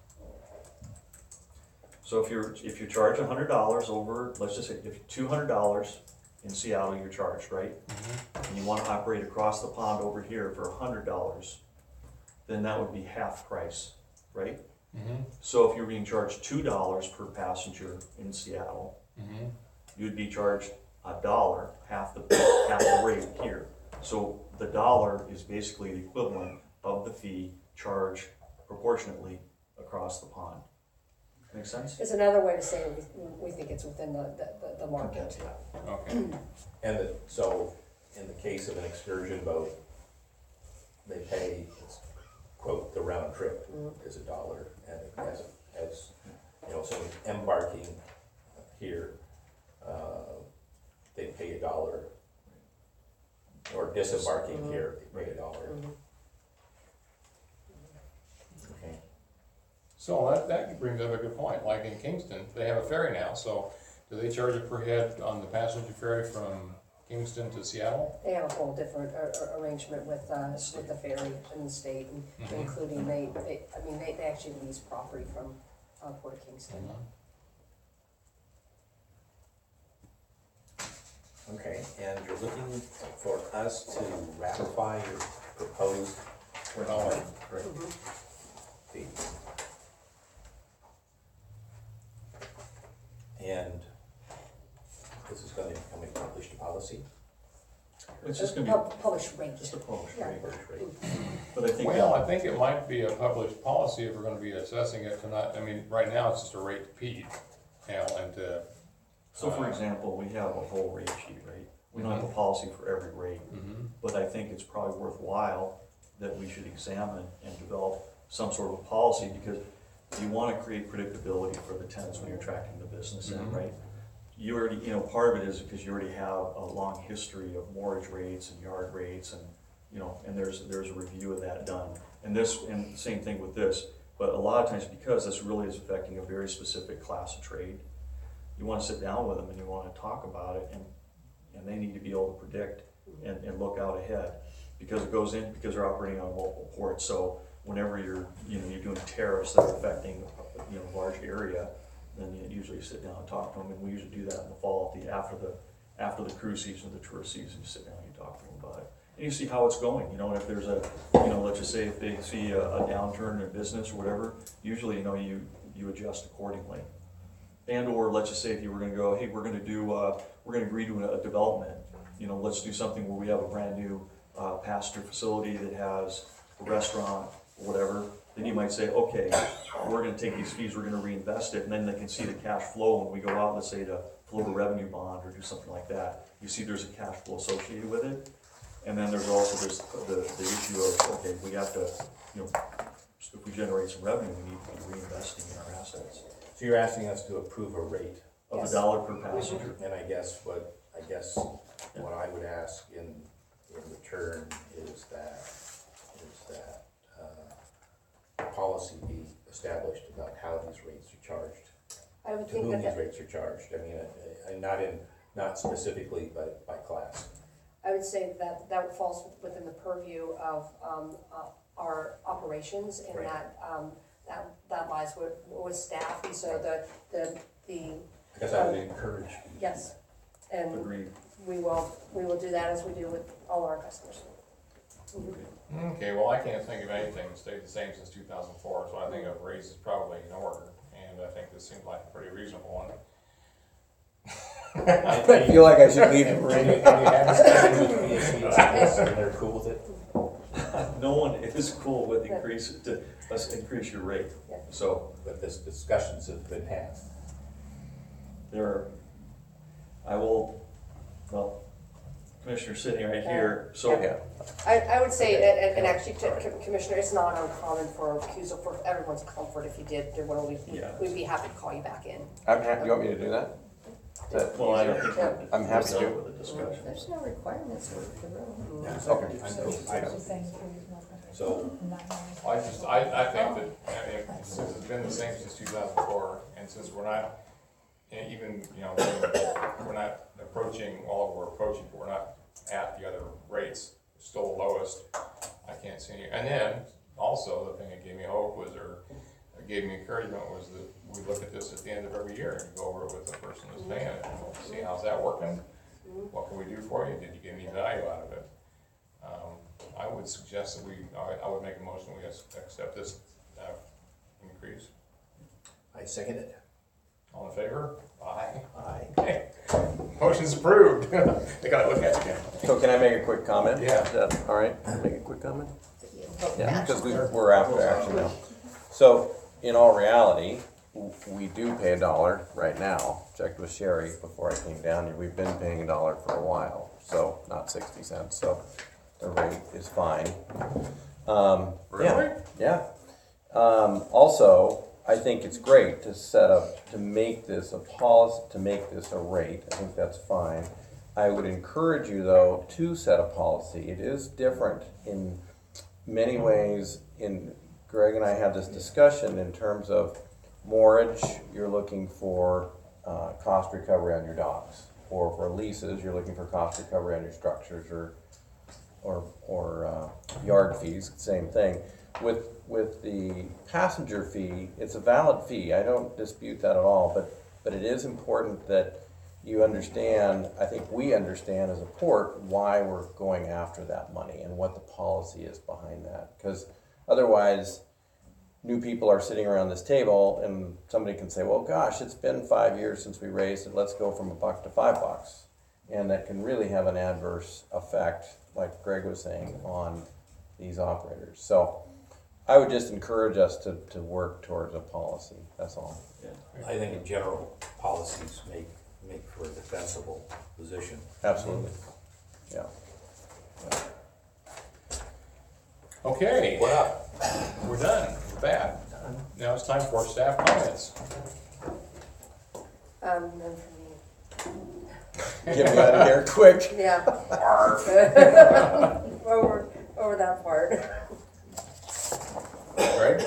So if you charge $100 over, let's just say if $200 in Seattle you're charged, right? And you want to operate across the pond over here for $100, then that would be half price, right? So if you're being charged $2 per passenger in Seattle, you'd be charged $1, half the rate here. So the dollar is basically the equivalent of the fee charged proportionately across the pond. Make sense? It's another way to say we think it's within the market. Okay. And so, in the case of an excursion boat, they pay, quote, the round trip is $1, and as someone embarking here, they pay $1, or disembarking here, they pay $1. Okay. So that brings up a good point. Like in Kingston, they have a ferry now, so do they charge a per head on the passenger ferry from Kingston to Seattle? They have a whole different arrangement with the ferry in the state, and including they actually lease property from Port of Kingston. Okay, and you're looking for us to ratify your proposed fee. And this is going to become a published policy? It's just going to be Published rate. just a published Yeah. rate. But I think it might be a published policy if we're gonna be assessing it tonight. I mean, right now it's just a rate to Pete, and to. So for example, we have a whole rate sheet, right? We don't have a policy for every rate, but I think it's probably worthwhile that we should examine and develop some sort of a policy, because you want to create predictability for the tenants when you're attracting the business in, right? You already, part of it is because you already have a long history of mortgage rates and yard rates, and and there's a review of that done. And same thing with this, but a lot of times, because this really is affecting a very specific class of trade, you want to sit down with them and you want to talk about it, and they need to be able to predict and look out ahead, because they're operating on multiple ports. So whenever you're doing tariffs that are affecting a large area, then you usually sit down and talk to them, and we usually do that in the fall, after the cruise season, the tourist season. You sit down and you talk to them about it, and you see how it's going. And if there's let's just say if they see a downturn in business or whatever, usually you adjust accordingly. And or let's just say if you were going to go, hey, we're going to agree to a development. Let's do something where we have a brand new passenger facility that has a restaurant or whatever. Then you might say, okay, we're going to take these fees, we're going to reinvest it, and then they can see the cash flow when we go out, let's say, to float a revenue bond or do something like that. You see there's a cash flow associated with it. And then there's also the issue of, okay, we have to, if we generate some revenue, we need to be reinvesting in our assets. So you're asking us to approve a rate of Yes. $1 per passenger. And I guess what I would ask in return is that policy be established about how these rates are charged, I would to think whom that, these rates are charged. I mean, not specifically, but by class. I would say that falls within the purview of, our operations, and Right. that lies with staff, and so the, I guess I would encourage. yes. And Agreed. we will do that as we do with all our customers. Okay, well, I can't think of anything that stayed the same since 2004, so I think a raise is probably in order, and I think this seems like a pretty reasonable one. I feel like I should leave the room. And you have discussions with PSC on this, and they're cool with it? No one is cool with let's increase your rate. Yeah. So But this discussions have been had. Commissioner's sitting right here, so. Yeah. I would say, and actually, Commissioner, it's not uncommon for everyone's comfort, if you did, Yeah. we'd be happy to call you back in. I'm happy, you want me to do that? Is that Well, I don't easier? think. I'm happy to. Start with a discussion. There's no requirements for the room. Yeah, Okay. I know. She's saying So, not knowing. I think that, I mean, since it's been the same since 2004, and since we're not, even, we're not approaching, well, we're approaching, but we're not at the other rates, still the lowest, I can't see any. And then, also, the thing that gave me hope was, or gave me encouragement, was that we look at this at the end of every year and go over it with the person who's paying it, and we'll see how's that working, what can we do for you, did you get any value out of it? I would suggest that I would make a motion, we accept this increase. I second it. All in favor? Aye. Aye. Okay. Motion's approved. They gotta look at you again. So can I make a quick comment? Yeah. Is that all right? Make a quick comment? Yeah, because we're after action now. So, in all reality, we do pay $1 right now. Checked with Sherry before I came down here. We've been paying $1 for a while, so not 60 cents. So the rate is fine. Really? Yeah. Also, I think it's great to make this a policy, to make this a rate. I think that's fine. I would encourage you, though, to set a policy. It is different in many ways. Greg and I had this discussion in terms of mortgage, you're looking for cost recovery on your docks. Or for leases, you're looking for cost recovery on your structures or yard fees, same thing. With the passenger fee, it's a valid fee. I don't dispute that at all, but it is important that you understand, I think we understand as a port, why we're going after that money and what the policy is behind that. Because otherwise, new people are sitting around this table and somebody can say, well, gosh, it's been 5 years since we raised it, let's go from $1 to $5. And that can really have an adverse effect, like Greg was saying, on these operators. So I would just encourage us to work towards a policy, that's all. I think in general, policies make for a defensible position. Absolutely, yeah. Okay, What up? we're done with that. Now it's time for staff comments. None for me. Get me out of here quick. Yeah. Over that part. Greg?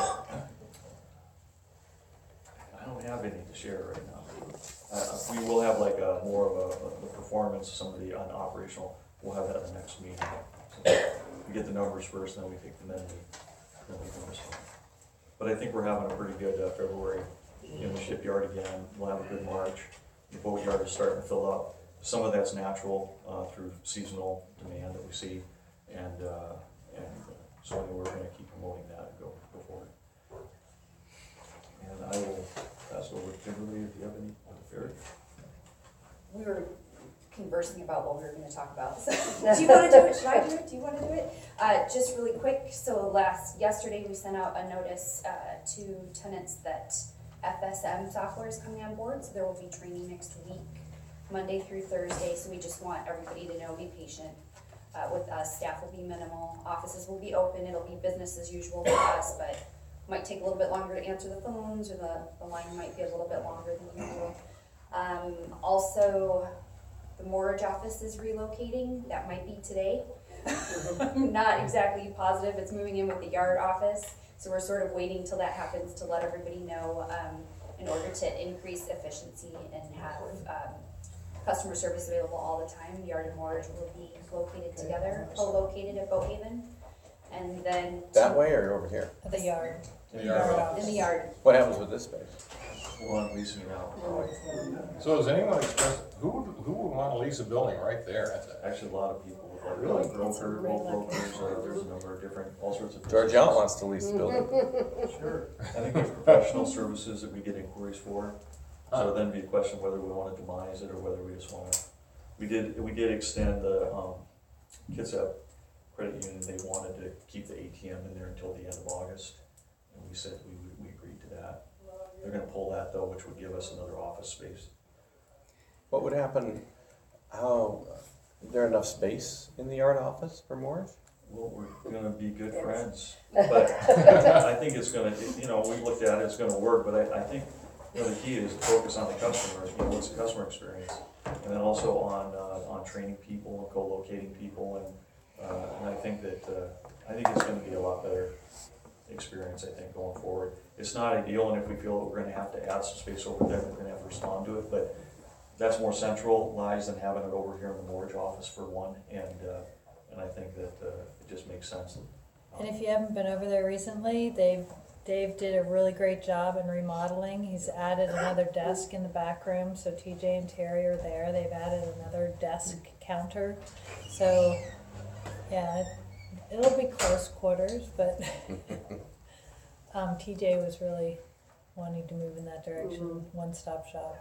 I don't have anything to share right now. We will have like more of a performance, some of the operational, we'll have that in the next meeting. So we get the numbers first, then we take them in, then we can respond. But I think we're having a pretty good February in the shipyard again. We'll have a good March. The boatyard is starting to fill up. Some of that's natural through seasonal demand that we see, and so anyway, we're going to keep promoting that and go forward. And I will pass it over to Kimberly if you have any on the ferry. We were conversing about what we were going to talk about. So, do you want to do it? Should I do it? Do you want to do it? Just really quick. So yesterday we sent out a notice to tenants that FSM software is coming on board. So there will be training next week, Monday through Thursday. So we just want everybody to know, be patient with us. Staff will be minimal. Offices will be open. It'll be business as usual for us, but might take a little bit longer to answer the phones, or the line might be a little bit longer than usual. Also, the mortgage office is relocating, that might be today. I'm not exactly positive, it's moving in with the yard office, so we're sort of waiting till that happens to let everybody know, in order to increase efficiency and have, customer service available all the time. Yard and mortgage will be located together, co-located at Bohaven. And then. That way or over here? The yard. The yard. In the yard. What happens with this space? We're on leasing it out. So does anyone express, who would want to lease a building right there? Actually, a lot of people, like Really? broker, brokers, there's a number of different, all sorts of. George Allen wants to lease the building. Sure. I think there's professional services that we get inquiries for. So then be a question whether we want to demise it or whether we just want to. We did extend the Kitsap Credit Union. They wanted to keep the ATM in there until the end of August, and we said we agreed to that. They're going to pull that though, which would give us another office space. What would happen, is there enough space in the yard office for more? Well, we're gonna be good friends, but I think it's gonna, we looked at it, it's gonna work, but I think, the key is to focus on the customers, what's the customer experience? And then also on training people and co-locating people, and I think that, I think it's gonna be a lot better experience, I think, going forward. It's not ideal, and if we feel that we're gonna have to add some space over there, we're gonna have to respond to it, but that's more centralized than having it over here in the mortgage office for one, and I think that it just makes sense. And if you haven't been over there recently, Dave did a really great job in remodeling. He's added another desk in the back room, so TJ and Terry are there. They've added another desk counter. So, yeah, it'll be close quarters, but TJ was really wanting to move in that direction, one-stop shop.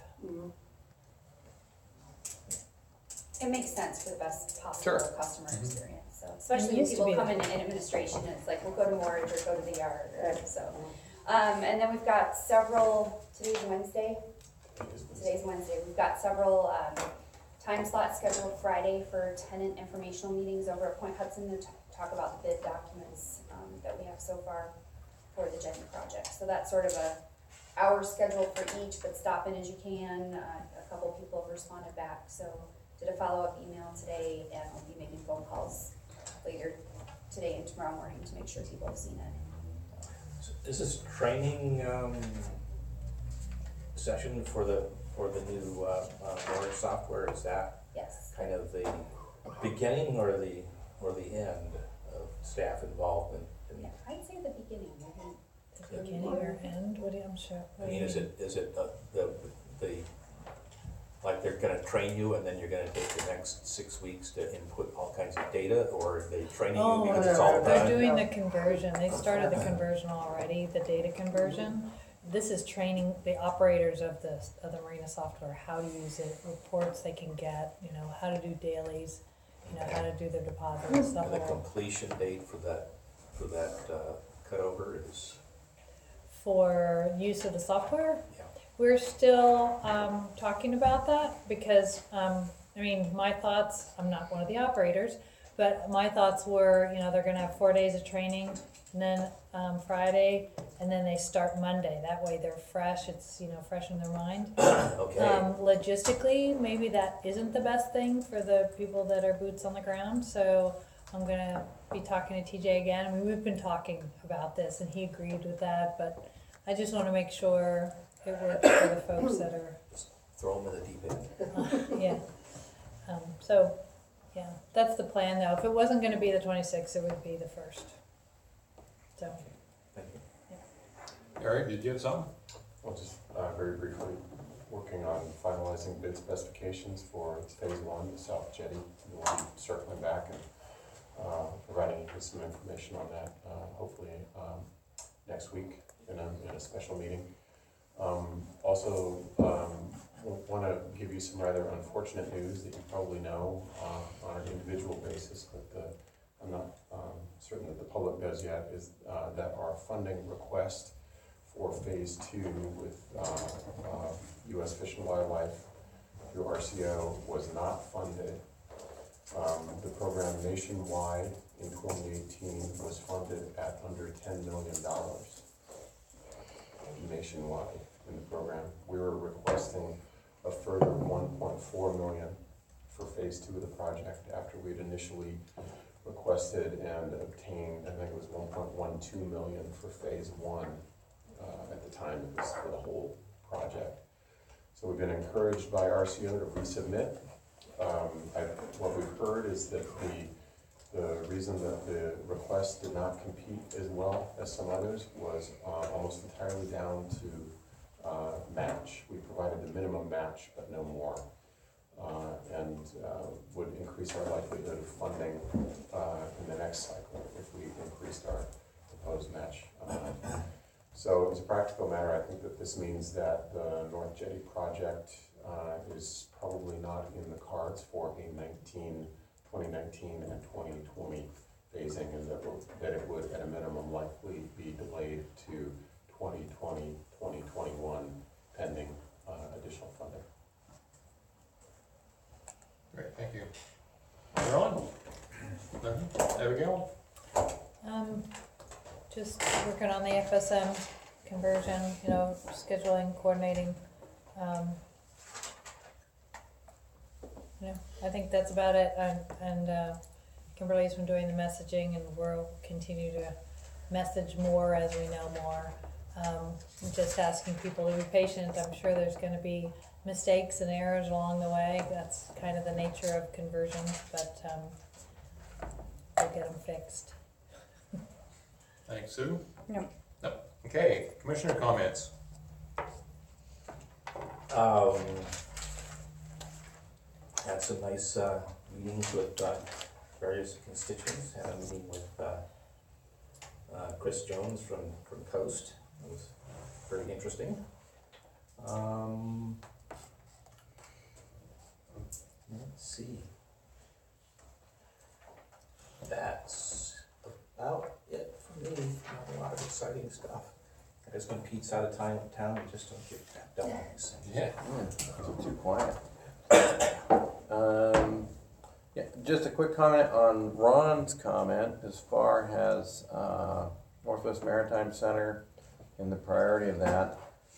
It makes sense for the best possible Sure. customer experience, so, especially when used to people be come that. in administration, it's like, we'll go to mortgage or go to the yard, so. And then we've got several, today's Wednesday, we've got several, time slots scheduled Friday for tenant informational meetings over at Point Hudson to talk about the bid documents, that we have so far for the Jenny project. So that's sort of a hour scheduled for each, but stop in as you can. A couple of people have responded back, so did a follow-up email today, and I'll be making phone calls later today and tomorrow morning to make sure people have seen it. Is this training session for the new mortgage software? Is that Yes. kind of the beginning or the end of staff involvement? Yeah, I'd say the beginning. The beginning or end? I'm sure. I mean, is it the like they're gonna train you and then you're gonna take the next 6 weeks to input all kinds of data, or are they training you because it's all They're done? doing the conversion. They started the conversion already, the data conversion. This is training the operators of the Marina software, how to use it, reports they can get, how to do dailies, how to do their deposits, the And the whole. completion date for that cutover is, For use of the software? yeah. We're still talking about that because, my thoughts, I'm not one of the operators, but my thoughts were, they're gonna have 4 days of training and then Friday, and then they start Monday. That way they're fresh, it's, fresh in their mind. Okay. Logistically, maybe that isn't the best thing for the people that are boots on the ground, so I'm gonna be talking to TJ again. We've been talking about this and he agreed with that, but I just wanna make sure it works for the folks that are, Just throw them in the deep end. yeah. So, yeah, that's the plan though. If it wasn't gonna be the 26th, it would be the 1st. So, Thank you. Eric, did you have something? Well, just very briefly, working on finalizing bid specifications for phase one, the South Jetty. We'll be circling back and providing you with some information on that, hopefully next week in a special meeting. Also, want to give you some rather unfortunate news that you probably know on an individual basis, but I'm not certain that the public does yet, is that our funding request for phase two with U.S. Fish and Wildlife through RCO was not funded. The program nationwide in 2018 was funded at under $10 million nationwide in the program. We were requesting a further 1.4 million for phase 2 of the project after we'd initially requested and obtained, I think it was 1.12 million for phase 1. At the time, it was for the whole project. So we've been encouraged by RCO to resubmit. What we've heard is that the reason that the request did not compete as well as some others was almost entirely down to match. We provided the minimum match, but no more, and would increase our likelihood of funding in the next cycle if we increased our proposed match amount. So as a practical matter, I think that this means that the North Jetty project is probably not in the cards for a 2019 and 2020 phasing, and that it would at a minimum likely be delayed to 2020, 2021 pending additional funding. Great, thank you. Carolyn? Nothing? Abigail? Just working on the FSM conversion, scheduling, coordinating. I think that's about it. And Kimberly's been doing the messaging, and we'll continue to message more as we know more. Just asking people to be patient. I'm sure there's going to be mistakes and errors along the way. That's kind of the nature of conversions, but we'll get them fixed. Thanks, Sue. No. No. Okay, commissioner comments. Had some nice meetings with various constituents. Had a meeting with Chris Jones from Coast. It was very interesting. Let's see. That's about it for me. Not a lot of exciting stuff. There's when Pete's out of town, we just don't get that done. Yeah. Too quiet. Yeah, just a quick comment on Ron's comment as far as Northwest Maritime Center and the priority of that.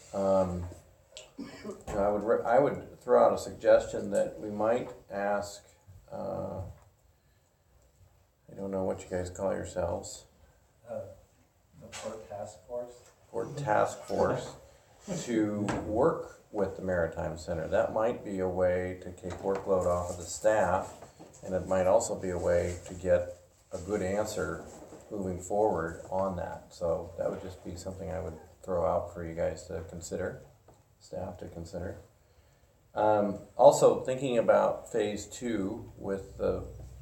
I would throw out a suggestion that we might ask, I don't know what you guys call yourselves, The Port Task Force? Port Task Force, to work with the Maritime Center. That might be a way to take workload off of the staff, and it might also be a way to get a good answer moving forward on that. So that would just be something I would throw out for you guys to consider, staff to consider. Also thinking about phase 2 with the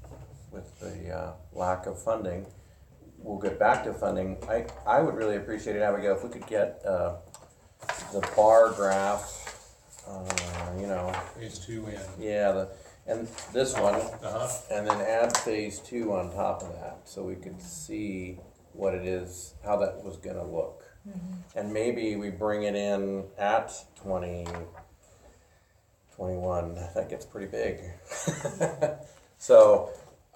lack of funding. We'll get back to funding. I would really appreciate it, Abigail, if we could get the bar graph, Phase 2 in. yeah, and this one, Uh-huh. and then add phase 2 on top of that, so we could see what it is, how that was gonna look. And maybe we bring it in at 2021, that gets pretty big. So,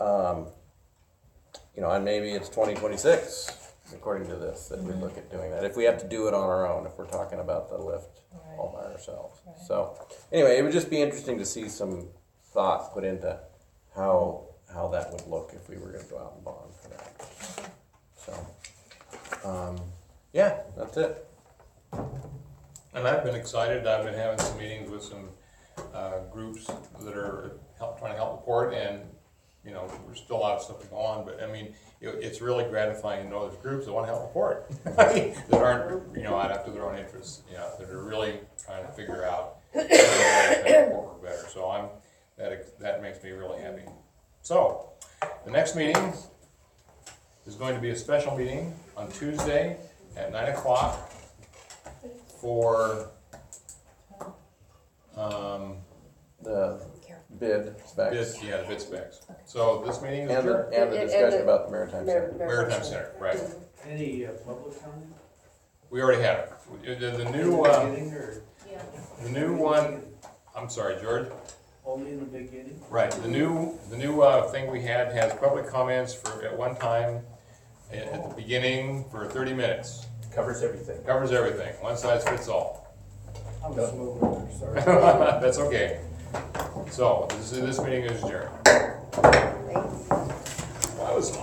and maybe it's 2026, according to this, that we look at doing that. If we have to do it on our own, if we're talking about the lift all by ourselves. Right. So, anyway, it would just be interesting to see some thought put into how that would look if we were gonna go out and bond for that. So, yeah, that's it. And I've been excited. I've been having some meetings with some groups that are trying to help the port, and there's still a lot of stuff to go on, but I mean, it's really gratifying to know there's groups that want to help the port that aren't, out after their own interests, that are really trying to figure out how to make the port work better. So that makes me really happy. So, the next meeting is going to be a special meeting on Tuesday at 9 o'clock for The bid specs. the bid specs. So this meeting is And adjourned. the discussion about the Maritime Center. Maritime Center, right. Any public comment? We already had it. The new, Beginning or the new one, I'm sorry, George. only in the beginning? Right, the new thing we had has public comments at one time at the beginning for 30 minutes. Covers everything. Covers everything, one size fits all. I was moving there, sorry. That's okay. So, this meeting is adjourned. Thanks. That was